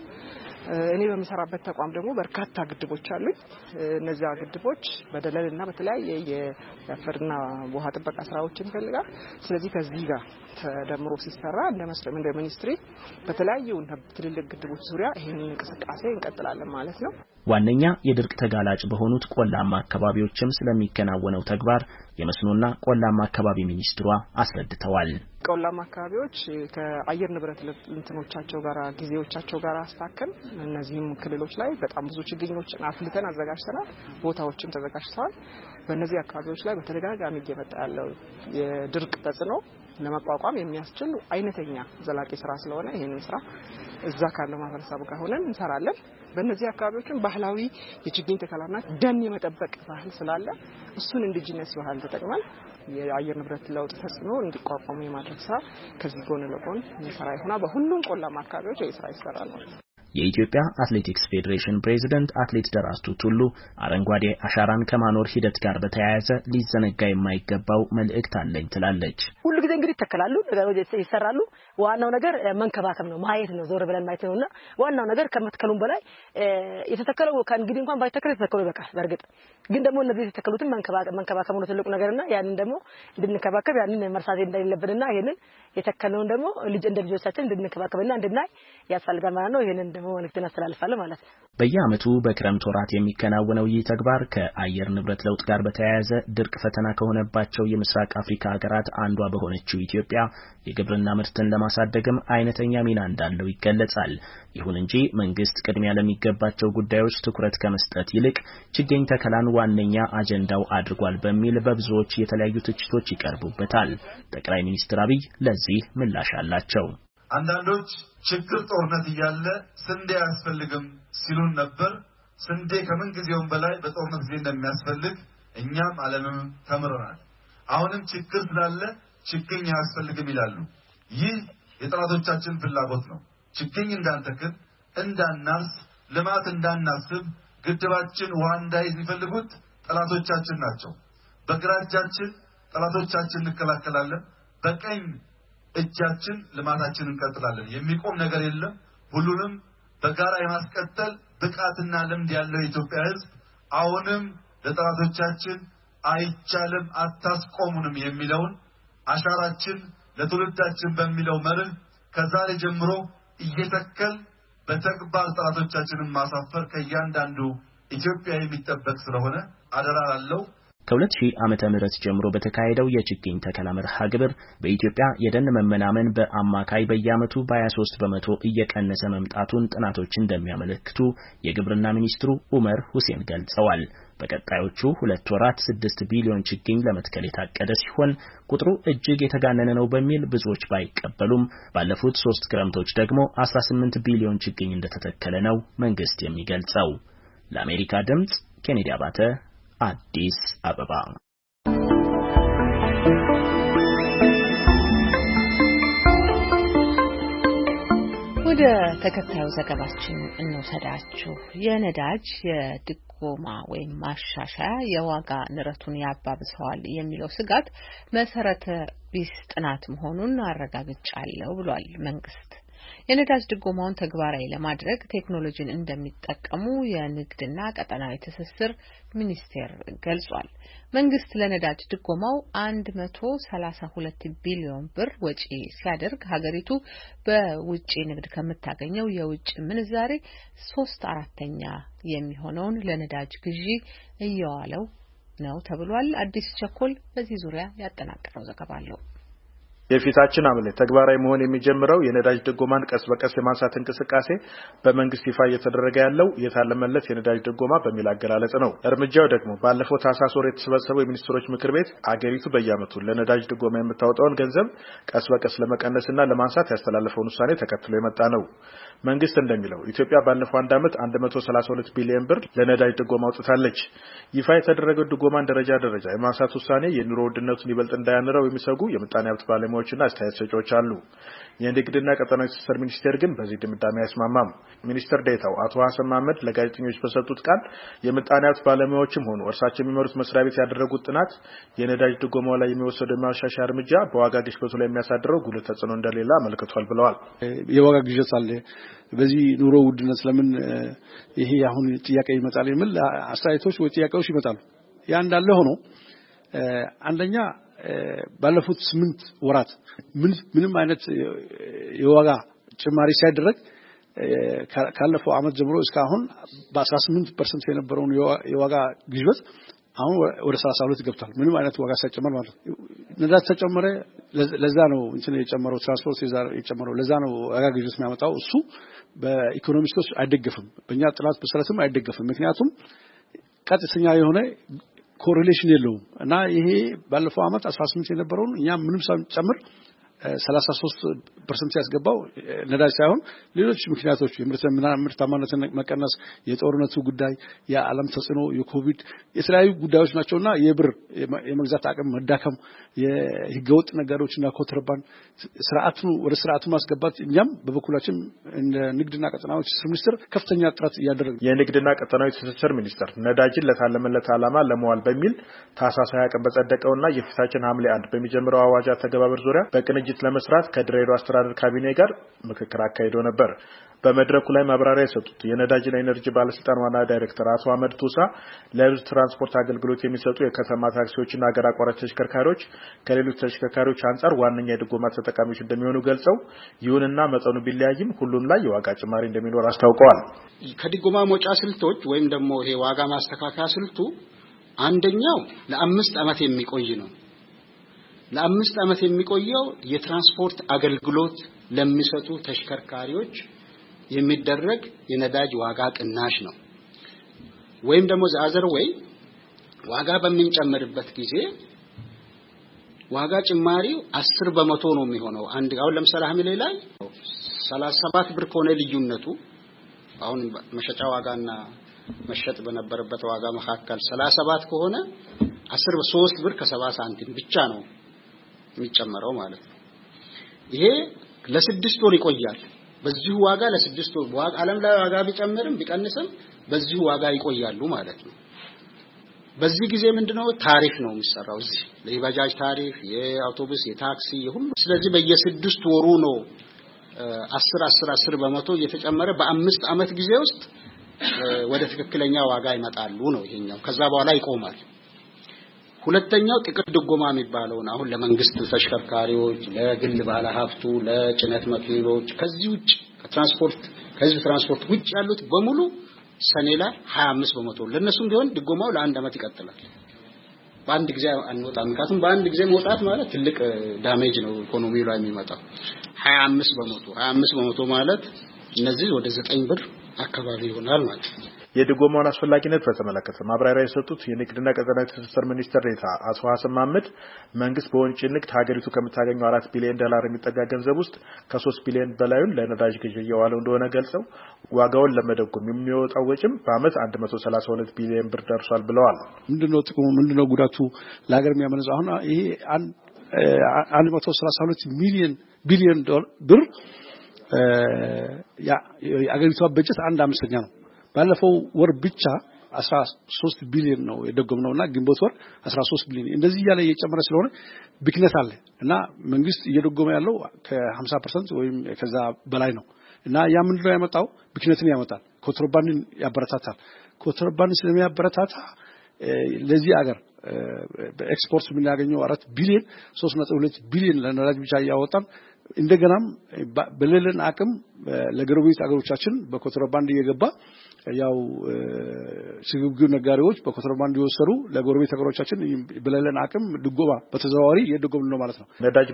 እኔ በመሰራበት ተቋም ደግሞ በርካታ ግድቦች አሉ። እነዚያ ግድቦች በደለልና በተለያየ የአፈርና ውሃ ጥበቃ ስራዎችን ይፈልጋል። ስለዚህ ከዚህ ጋር ተደምሮ ሲሰራ እንደ ሚኒስትሪ በተለያዩ ትልልቅ ግድቦች ዙሪያ ይሄን እንቅስቃሴ እንቀጥላለን ማለት ነው። ዋነኛ የድርቅ ተጋላጭ በሆኑት ቆላማ አካባቢዎችም ስለሚከናወነው ተግባር የመስኖና ቆላማ አካባቢ ሚኒስትሯ አስረድተዋል። ቆላማ አካባቢዎች ከአየር ንብረት እንትኖቻቸው ጋር ጊዜዎቻቸው ጋር አስተካከል እነዚህም ክልሎች ላይ በጣም ብዙ ችግኞችን አፍልተን አዘጋጅተናል። ቦታዎችም ተዘጋጅተዋል። በእነዚህ አካባቢዎች ላይ በተደጋጋሚ እየመጣ ያለው የድርቅ ተጽዕኖ ለመቋቋም የሚያስችል አይነተኛ ዘላቂ ስራ ስለሆነ ይሄንን ስራ እዛ ካለው ማህበረሰቡ ጋር ሆነን እንሰራለን። በእነዚህ አካባቢዎችም ባህላዊ የችግኝ ተከላና ደን የመጠበቅ ባህል ስላለ እሱን ኢንዲጂነስ ባህል ተጠቅመን የአየር ንብረት ለውጥ ተጽዕኖ እንዲቋቋሙ የማድረግ ስራ ከዚህ ጎን ለጎን እንሰራ ይሆናል። በሁሉም ቆላማ አካባቢዎች ይህ ስራ ይሰራል ነው። የኢትዮጵያ አትሌቲክስ ፌዴሬሽን ፕሬዝዳንት አትሌት ደራርቱ ቱሉ አረንጓዴ አሻራን ከማኖር ሂደት ጋር በተያያዘ ሊዘነጋ የማይገባው መልእክት አለኝ ትላለች። ሁሉ ጊዜ እንግዲህ ተከላሉ ነገሮች ይሰራሉ። ዋናው ነገር መንከባከብ ነው፣ ማየት ነው፣ ዞር ብለን ማየት ነውና ዋናው ነገር ከመትከሉም በላይ የተተከለው ከእንግዲህ እንኳን ባይተከል የተተከለው ይበቃል። በርግጥ ግን ደግሞ እነዚህ የተተከሉትን መንከባከብ ነው ትልቁ ነገርና ያንን ደግሞ እንድንከባከብ ያንን መርሳት እንደሌለብንና ይሄንን የተከለውን ደግሞ እንደ ልጆቻችን እንድንከባከብና እንድናይ ያስፈልጋል ማለት ነው። ይሄንን ደግሞ መልእክትን አስተላልፋለሁ ማለት ነው። በየዓመቱ በክረምት ወራት የሚከናወነው ይህ ተግባር ከአየር ንብረት ለውጥ ጋር በተያያዘ ድርቅ ፈተና ከሆነባቸው የምስራቅ አፍሪካ ሀገራት አንዷ በሆነችው ኢትዮጵያ የግብርና ምርትን ለማሳደግም አይነተኛ ሚና እንዳለው ይገለጻል። ይሁን እንጂ መንግስት ቅድሚያ ለሚገባቸው ጉዳዮች ትኩረት ከመስጠት ይልቅ ችግኝ ተከላን ዋነኛ አጀንዳው አድርጓል በሚል በብዙዎች የተለያዩ ትችቶች ይቀርቡበታል። ጠቅላይ ሚኒስትር አብይ ለዚህ ምላሽ አላቸው። አንዳንዶች ችግር ጦርነት እያለ ስንዴ አያስፈልግም ሲሉን ነበር። ስንዴ ከምን ጊዜውም በላይ በጦርነት ጊዜ እንደሚያስፈልግ እኛም ዓለምም ተምረናል። አሁንም ችግር ስላለ ችግኝ አያስፈልግም ይላሉ። ይህ የጠላቶቻችን ፍላጎት ነው። ችግኝ እንዳንተክል፣ እንዳናርስ፣ ልማት እንዳናስብ፣ ግድባችን ውሃ እንዳይዝ የሚፈልጉት ጠላቶቻችን ናቸው። በግራ እጃችን ጠላቶቻችን እንከላከላለን፣ በቀኝ እጃችን ልማታችንን እንቀጥላለን። የሚቆም ነገር የለም። ሁሉንም በጋራ የማስቀጠል ብቃትና ልምድ ያለው የኢትዮጵያ ሕዝብ አሁንም ለጠላቶቻችን አይቻልም አታስቆሙንም የሚለውን አሻራችን ለትውልዳችን በሚለው መርህ ከዛሬ ጀምሮ እየተከል በተግባር ጠላቶቻችንን ማሳፈር ከእያንዳንዱ ኢትዮጵያዊ የሚጠበቅ ስለሆነ አደራ ላለው ከ2000 ዓመተ ምህረት ጀምሮ በተካሄደው የችግኝ ተከላ መርሃ ግብር በኢትዮጵያ የደን መመናመን በአማካይ በየዓመቱ በ23 በመቶ እየቀነሰ መምጣቱን ጥናቶች እንደሚያመለክቱ የግብርና ሚኒስትሩ ኡመር ሁሴን ገልጸዋል። በቀጣዮቹ 2 ወራት 6 ቢሊዮን ችግኝ ለመትከል የታቀደ ሲሆን ቁጥሩ እጅግ የተጋነነ ነው በሚል ብዙዎች ባይቀበሉም ባለፉት 3 ክረምቶች ደግሞ 18 ቢሊዮን ችግኝ እንደተተከለ ነው መንግስት የሚገልጸው። ለአሜሪካ ድምጽ ኬኔዲ አባተ አዲስ አበባ። ወደ ተከታዩ ዘገባችን እንወሰዳችሁ። የነዳጅ የድጎማ ወይም ማሻሻያ የዋጋ ንረቱን ያባብሰዋል የሚለው ስጋት መሰረተ ቢስ ጥናት መሆኑን አረጋግጫለሁ ብሏል መንግስት። የነዳጅ ድጎማውን ተግባራዊ ለማድረግ ቴክኖሎጂን እንደሚጠቀሙ የንግድና ቀጠናዊ ትስስር ሚኒስቴር ገልጿል። መንግስት ለነዳጅ ድጎማው 132 ቢሊዮን ብር ወጪ ሲያደርግ ሀገሪቱ በውጪ ንግድ ከምታገኘው የውጭ ምንዛሬ 3/4 የሚሆነውን ለነዳጅ ግዢ እየዋለው ነው ተብሏል። አዲስ ቸኮል በዚህ ዙሪያ ያጠናቀረው ዘገባ አለው። የፊታችን ሐምሌ ተግባራዊ መሆን የሚጀምረው የነዳጅ ድጎማን ቀስ በቀስ የማንሳት እንቅስቃሴ በመንግስት ይፋ እየተደረገ ያለው የታለመለት የነዳጅ ድጎማ በሚል አገላለጽ ነው። እርምጃው ደግሞ ባለፈው ታህሳስ ወር የተሰበሰበው የሚኒስትሮች ምክር ቤት አገሪቱ በየዓመቱ ለነዳጅ ድጎማ የምታወጣውን ገንዘብ ቀስ በቀስ ለመቀነስና ለማንሳት ያስተላለፈውን ውሳኔ ተከትሎ የመጣ ነው። መንግስት እንደሚለው ኢትዮጵያ ባለፈው አንድ ዓመት 132 ቢሊዮን ብር ለነዳጅ ድጎማ አውጥታለች። ይፋ የተደረገው ድጎማን ደረጃ የማንሳት ውሳኔ የኑሮ ውድነቱን ይበልጥ እንዳያንረው የሚሰጉ የምጣኔ ሀብት ባለሙያዎችና አስተያየት ሰጪዎች አሉ። የንግድና ቀጠናዊ ትስስር ሚኒስቴር ግን በዚህ ድምዳሜ አይስማማም። ሚኒስትር ዴኤታው አቶ ሀሰን መሐመድ ለጋዜጠኞች በሰጡት ቃል የምጣኔ ሀብት ባለሙያዎችም ሆኑ እርሳቸው የሚመሩት መስሪያ ቤት ያደረጉት ጥናት የነዳጅ ድጎማው ላይ የሚወሰደው የማሻሻያ እርምጃ በዋጋ ግሽበቱ ላይ የሚያሳድረው ጉልህ ተጽዕኖ እንደሌለ አመልክቷል ብለዋል። የዋጋ ግሽበት አለ። በዚህ ኑሮ ውድነት ለምን ይሄ አሁን ጥያቄ ይመጣል የሚል አስተያየቶች ወይ ጥያቄዎች ይመጣሉ። ያ እንዳለ ሆኖ አንደኛ ባለፉት 8 ወራት ምንም አይነት የዋጋ ጭማሪ ሳይደረግ ካለፈው አመት ጀምሮ እስካሁን በ18% የነበረውን የዋጋ ግሽበት አሁን ወደ 32 ገብቷል። ምንም አይነት ዋጋ ሳይጨመር ማለት ነው። ነዳጅ ተጨመረ፣ ለዛ ነው እንትን የጨመረው ትራንስፖርት የጨመረው፣ ለዛ ነው ዋጋ ግሽበት የሚያመጣው። እሱ በኢኮኖሚስቶች አይደገፍም፣ በእኛ ጥናት መሰረትም አይደገፍም። ምክንያቱም ቀጥተኛ የሆነ ኮሪሌሽን የለውም እና ይሄ ባለፈው አመት 18 የነበረውን እኛ ምንም ሳንጨምር 33% ያስገባው ነዳጅ ሳይሆን ሌሎች ምክንያቶች የምርታማነትን መቀነስ፣ የጦርነቱ ጉዳይ፣ የዓለም ተጽዕኖ፣ የኮቪድ የተለያዩ ጉዳዮች ናቸውና የብር የመግዛት አቅም መዳከም፣ የህገወጥ ነገሮችና ኮንትሮባንድ ወደ ስርዓቱ ማስገባት እኛም በበኩላችን እንደ ንግድና ቀጠናዊ ትስስር ሚኒስቴር ከፍተኛ ጥረት እያደረግን የንግድና ቀጠናዊ ትስስር ሚኒስቴር ነዳጅን ለታለመለት ዓላማ ለመዋል በሚል ታህሳስ 20 ቀን በጸደቀውና የፊታችን ሐምሌ 1 በሚጀምረው አዋጅ አተገባበር ዙሪያ በቅንጅት ለመስራት ከድሬዳዋ አስተዳደር ካቢኔ ጋር ምክክር አካሂዶ ነበር። በመድረኩ ላይ ማብራሪያ የሰጡት የነዳጅና ኢነርጂ ባለስልጣን ዋና ዳይሬክተር አቶ አህመድ ቱሳ ለህዝብ ትራንስፖርት አገልግሎት የሚሰጡ የከተማ ታክሲዎችና ሀገር አቋራጭ ተሽከርካሪዎች ከሌሎች ተሽከርካሪዎች አንጻር ዋነኛ የድጎማ ተጠቃሚዎች እንደሚሆኑ ገልጸው ይሁንና መጠኑ ቢለያይም ሁሉም ላይ የዋጋ ጭማሪ እንደሚኖር አስታውቀዋል። ከድጎማ መውጫ ስልቶች ወይም ደግሞ ይሄ ዋጋ ማስተካከያ ስልቱ አንደኛው ለ5 ዓመት የሚቆይ ነው። ለ5 ዓመት የሚቆየው የትራንስፖርት አገልግሎት ለሚሰጡ ተሽከርካሪዎች የሚደረግ የነዳጅ ዋጋ ቅናሽ ነው። ወይም ደግሞ ዘአዘር ወይ ዋጋ በሚንጨምርበት ጊዜ ዋጋ ጭማሪው 10 በመቶ ነው የሚሆነው። አሁን ለምሳሌ ሐምሌ ላይ 37 ብር ከሆነ ልዩነቱ አሁን መሸጫ ዋጋና መሸጥ በነበረበት ዋጋ መካከል 37 ከሆነ 3 ብር ከ70 ሳንቲም ብቻ ነው የሚጨመረው ማለት ነው። ይሄ ለ6 ወር ይቆያል። በዚሁ ዋጋ ለ6 ወር ዋጋ ዓለም ላይ ዋጋ ቢጨምርም ቢቀንስም በዚሁ ዋጋ ይቆያሉ ማለት ነው። በዚህ ጊዜ ምንድነው ታሪፍ ነው የሚሰራው። እዚህ ለባጃጅ ታሪፍ፣ የአውቶቡስ፣ የታክሲ የሁሉ ስለዚህ በየ6 ወሩ ነው 10 በመቶ እየተጨመረ በ5 ዓመት ጊዜ ውስጥ ወደ ትክክለኛ ዋጋ ይመጣሉ ነው ይሄኛው። ከዛ በኋላ ይቆማል። ሁለተኛው ጥቅል ድጎማ የሚባለው አሁን ለመንግስት ተሽከርካሪዎች፣ ለግል ባለሀብቱ፣ ለጭነት መኪኖች ከዚህ ውጭ ከትራንስፖርት ከህዝብ ትራንስፖርት ውጭ ያሉት በሙሉ ሰኔ ላይ 25% ለነሱም ቢሆን ድጎማው ለአንድ አመት ይቀጥላል። በአንድ ጊዜ አንወጣም። ምክንያቱም በአንድ ጊዜ መውጣት ማለት ትልቅ ዳሜጅ ነው ኢኮኖሚው ላይ የሚመጣው። 25% ማለት እነዚህ ወደ 9 ብር አካባቢ ይሆናል ማለት ነው። የድጎማውን አስፈላጊነት በተመለከተ ማብራሪያ የሰጡት የንግድና ቀጠናዊ ትስስር ሚኒስትር ዴኤታ አቶ ሀሰን መሐመድ መንግስት በወጪ ንግድ ሀገሪቱ ከምታገኘው $4 ቢሊዮን የሚጠጋ ገንዘብ ውስጥ ከ3 ቢሊዮን በላዩን ለነዳጅ ግዢ እየዋለው እንደሆነ ገልጸው ዋጋውን ለመደጎም የሚወጣው ወጪም በአመት 132 ቢሊዮን ብር ደርሷል ብለዋል። ምንድነው ጥቅሙ? ምንድነው ጉዳቱ? ለሀገር የሚያመነዛ አሁን ይሄ 132 ቢሊዮን ብር የአገሪቷ በጀት 1/5 ነው። ባለፈው ወር ብቻ 13 ቢሊዮን ነው የደጎምነውና ግንቦት ወር 13 ቢሊዮን እንደዚህ ያለ እየጨመረ ስለሆነ ብክነት አለ እና መንግስት እየደጎመ ያለው ከ50% ወይም ከዛ በላይ ነው እና ያ ምንድነው ያመጣው? ብክነትን ያመጣል። ኮንትሮባንድን ያበረታታል። ኮንትሮባንድ ስለሚያበረታታ ለዚህ ሀገር በኤክስፖርት የምናገኘው 4 ቢሊዮን 3.2 ቢሊዮን ለነዳጅ ብቻ ያወጣን እንደገናም በሌለን አቅም ለጎረቤት አገሮቻችን በኮንትሮባንድ እየገባ ያው ስግብግብ ነጋዴዎች በኮንትሮባንድ ይወሰሩ ለጎረቤት አገሮቻችን በሌለን አቅም ድጎማ በተዘዋዋሪ እየደጎምን ነው ማለት ነው። ነዳጅ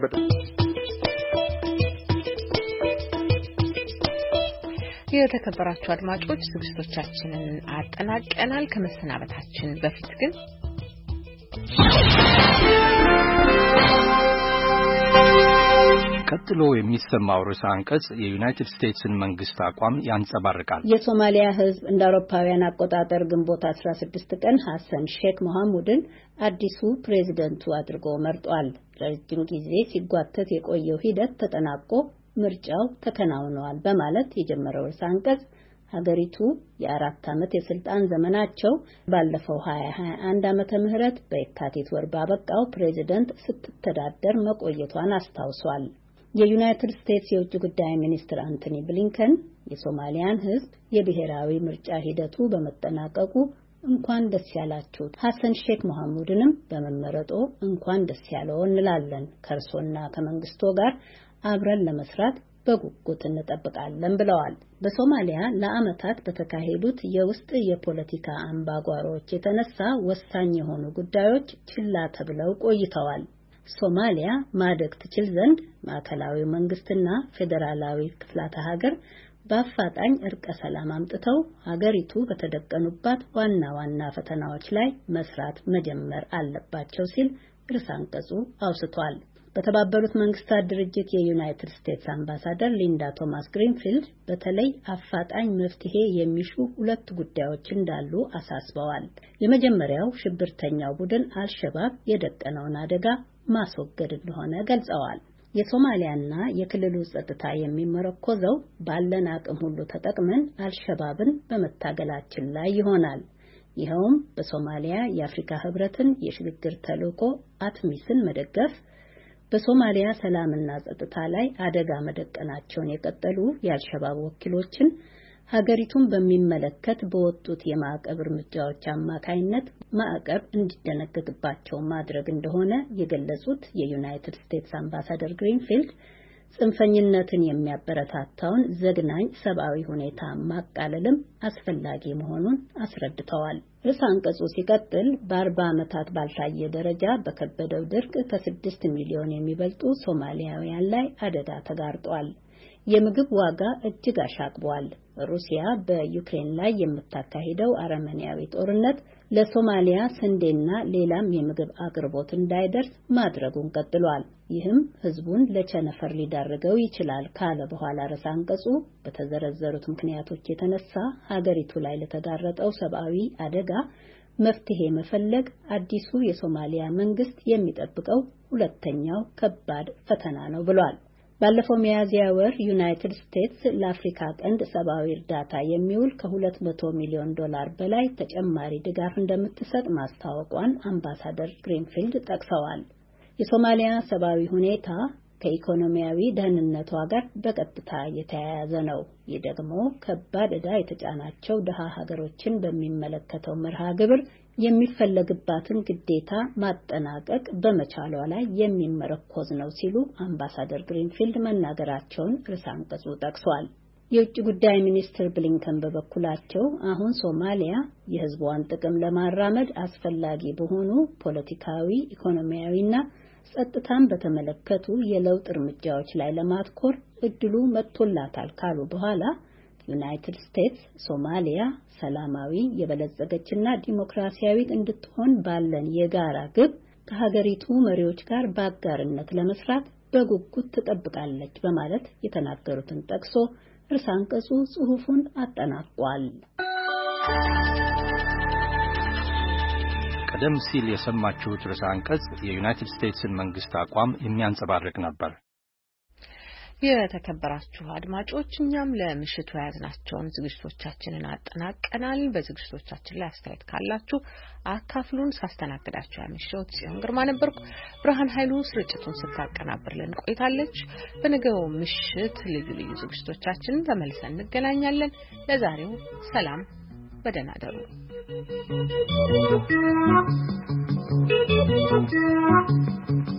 የተከበራችሁ አድማጮች ዝግጅቶቻችንን አጠናቀናል። ከመሰናበታችን በፊት ግን ቀጥሎ የሚሰማው ርዕሰ አንቀጽ የዩናይትድ ስቴትስን መንግስት አቋም ያንጸባርቃል። የሶማሊያ ህዝብ እንደ አውሮፓውያን አቆጣጠር ግንቦት 16 ቀን ሐሰን ሼክ መሐሙድን አዲሱ ፕሬዝዳንቱ አድርጎ መርጧል። ረጅም ጊዜ ሲጓተት የቆየው ሂደት ተጠናቆ ምርጫው ተከናውኗል በማለት የጀመረው ርዕሰ አንቀጽ ሀገሪቱ የ4 ዓመት የስልጣን ዘመናቸው ባለፈው 2021 ዓመተ ምህረት በየካቲት ወር ባበቃው ፕሬዝዳንት ስትተዳደር መቆየቷን አስታውሷል። የዩናይትድ ስቴትስ የውጭ ጉዳይ ሚኒስትር አንቶኒ ብሊንከን የሶማሊያን ህዝብ የብሔራዊ ምርጫ ሂደቱ በመጠናቀቁ እንኳን ደስ ያላችሁ፣ ሐሰን ሼክ መሐሙድንም በመመረጦ እንኳን ደስ ያለው እንላለን። ከርሶና ከመንግስቶ ጋር አብረን ለመስራት በጉጉት እንጠብቃለን ብለዋል። በሶማሊያ ለዓመታት በተካሄዱት የውስጥ የፖለቲካ አምባጓሮች የተነሳ ወሳኝ የሆኑ ጉዳዮች ችላ ተብለው ቆይተዋል። ሶማሊያ ማደግ ትችል ዘንድ ማዕከላዊ መንግስትና ፌዴራላዊ ክፍላተ ሀገር በአፋጣኝ እርቀ ሰላም አምጥተው ሀገሪቱ በተደቀኑባት ዋና ዋና ፈተናዎች ላይ መስራት መጀመር አለባቸው ሲል ርዕሰ አንቀጹ አውስቷል። በተባበሩት መንግስታት ድርጅት የዩናይትድ ስቴትስ አምባሳደር ሊንዳ ቶማስ ግሪንፊልድ በተለይ አፋጣኝ መፍትሄ የሚሹ 2 ጉዳዮች እንዳሉ አሳስበዋል። የመጀመሪያው ሽብርተኛው ቡድን አልሸባብ የደቀነውን አደጋ ማስወገድ እንደሆነ ገልጸዋል። የሶማሊያና የክልሉ ጸጥታ የሚመረኮዘው ባለን አቅም ሁሉ ተጠቅመን አልሸባብን በመታገላችን ላይ ይሆናል። ይኸውም በሶማሊያ የአፍሪካ ህብረትን የሽግግር ተልዕኮ አትሚስን መደገፍ፣ በሶማሊያ ሰላምና ጸጥታ ላይ አደጋ መደቀናቸውን የቀጠሉ የአልሸባብ ወኪሎችን ሀገሪቱን በሚመለከት በወጡት የማዕቀብ እርምጃዎች አማካይነት ማዕቀብ እንዲደነገግባቸው ማድረግ እንደሆነ የገለጹት የዩናይትድ ስቴትስ አምባሳደር ግሪንፊልድ ጽንፈኝነትን የሚያበረታታውን ዘግናኝ ሰብአዊ ሁኔታ ማቃለልም አስፈላጊ መሆኑን አስረድተዋል። ርዕሰ አንቀጹ ሲቀጥል በ40 ዓመታት ባልታየ ደረጃ በከበደው ድርቅ ከ6 ሚሊዮን የሚበልጡ ሶማሊያውያን ላይ አደጋ ተጋርጧል። የምግብ ዋጋ እጅግ አሻቅቧል። ሩሲያ በዩክሬን ላይ የምታካሂደው አረመኔያዊ ጦርነት ለሶማሊያ ስንዴና ሌላም የምግብ አቅርቦት እንዳይደርስ ማድረጉን ቀጥሏል። ይህም ህዝቡን ለቸነፈር ሊዳርገው ይችላል ካለ በኋላ ርዕሰ አንቀጹ በተዘረዘሩት ምክንያቶች የተነሳ ሀገሪቱ ላይ ለተጋረጠው ሰብአዊ አደጋ መፍትሄ መፈለግ አዲሱ የሶማሊያ መንግስት የሚጠብቀው ሁለተኛው ከባድ ፈተና ነው ብሏል። ባለፈው ሚያዝያ ወር ዩናይትድ ስቴትስ ለአፍሪካ ቀንድ ሰብአዊ እርዳታ የሚውል ከ$200 ሚሊዮን በላይ ተጨማሪ ድጋፍ እንደምትሰጥ ማስታወቋን አምባሳደር ግሪንፊልድ ጠቅሰዋል። የሶማሊያ ሰብአዊ ሁኔታ ከኢኮኖሚያዊ ደህንነቷ ጋር በቀጥታ የተያያዘ ነው። ይህ ደግሞ ከባድ ዕዳ የተጫናቸው ድሃ ሀገሮችን በሚመለከተው መርሃ ግብር የሚፈለግባትን ግዴታ ማጠናቀቅ በመቻሏ ላይ የሚመረኮዝ ነው ሲሉ አምባሳደር ግሪንፊልድ መናገራቸውን ርዕሰ አንቀጹ ጠቅሷል። የውጭ ጉዳይ ሚኒስትር ብሊንከን በበኩላቸው አሁን ሶማሊያ የሕዝቧን ጥቅም ለማራመድ አስፈላጊ በሆኑ ፖለቲካዊ፣ ኢኮኖሚያዊና ጸጥታን በተመለከቱ የለውጥ እርምጃዎች ላይ ለማትኮር እድሉ መጥቶላታል ካሉ በኋላ ዩናይትድ ስቴትስ ሶማሊያ ሰላማዊ የበለጸገችና ዲሞክራሲያዊት እንድትሆን ባለን የጋራ ግብ ከሀገሪቱ መሪዎች ጋር በአጋርነት ለመስራት በጉጉት ትጠብቃለች በማለት የተናገሩትን ጠቅሶ ርዕሰ አንቀጹ ጽሑፉን አጠናቋል። ቀደም ሲል የሰማችሁት ርዕሰ አንቀጽ የዩናይትድ ስቴትስን መንግስት አቋም የሚያንጸባርቅ ነበር። የተከበራችሁ አድማጮች እኛም ለምሽቱ ያዝናቸውን ዝግጅቶቻችንን አጠናቀናል። በዝግጅቶቻችን ላይ አስተያየት ካላችሁ አካፍሉን። ሳስተናግዳችሁ ያመሸሁት ጽዮን ግርማ ነበርኩ። ብርሃን ኃይሉ ስርጭቱን ስታቀናብርልን ቆይታለች። በነገው ምሽት ልዩ ልዩ ዝግጅቶቻችንን ተመልሰን እንገናኛለን። ለዛሬው ሰላም፣ በደህና እደሩ።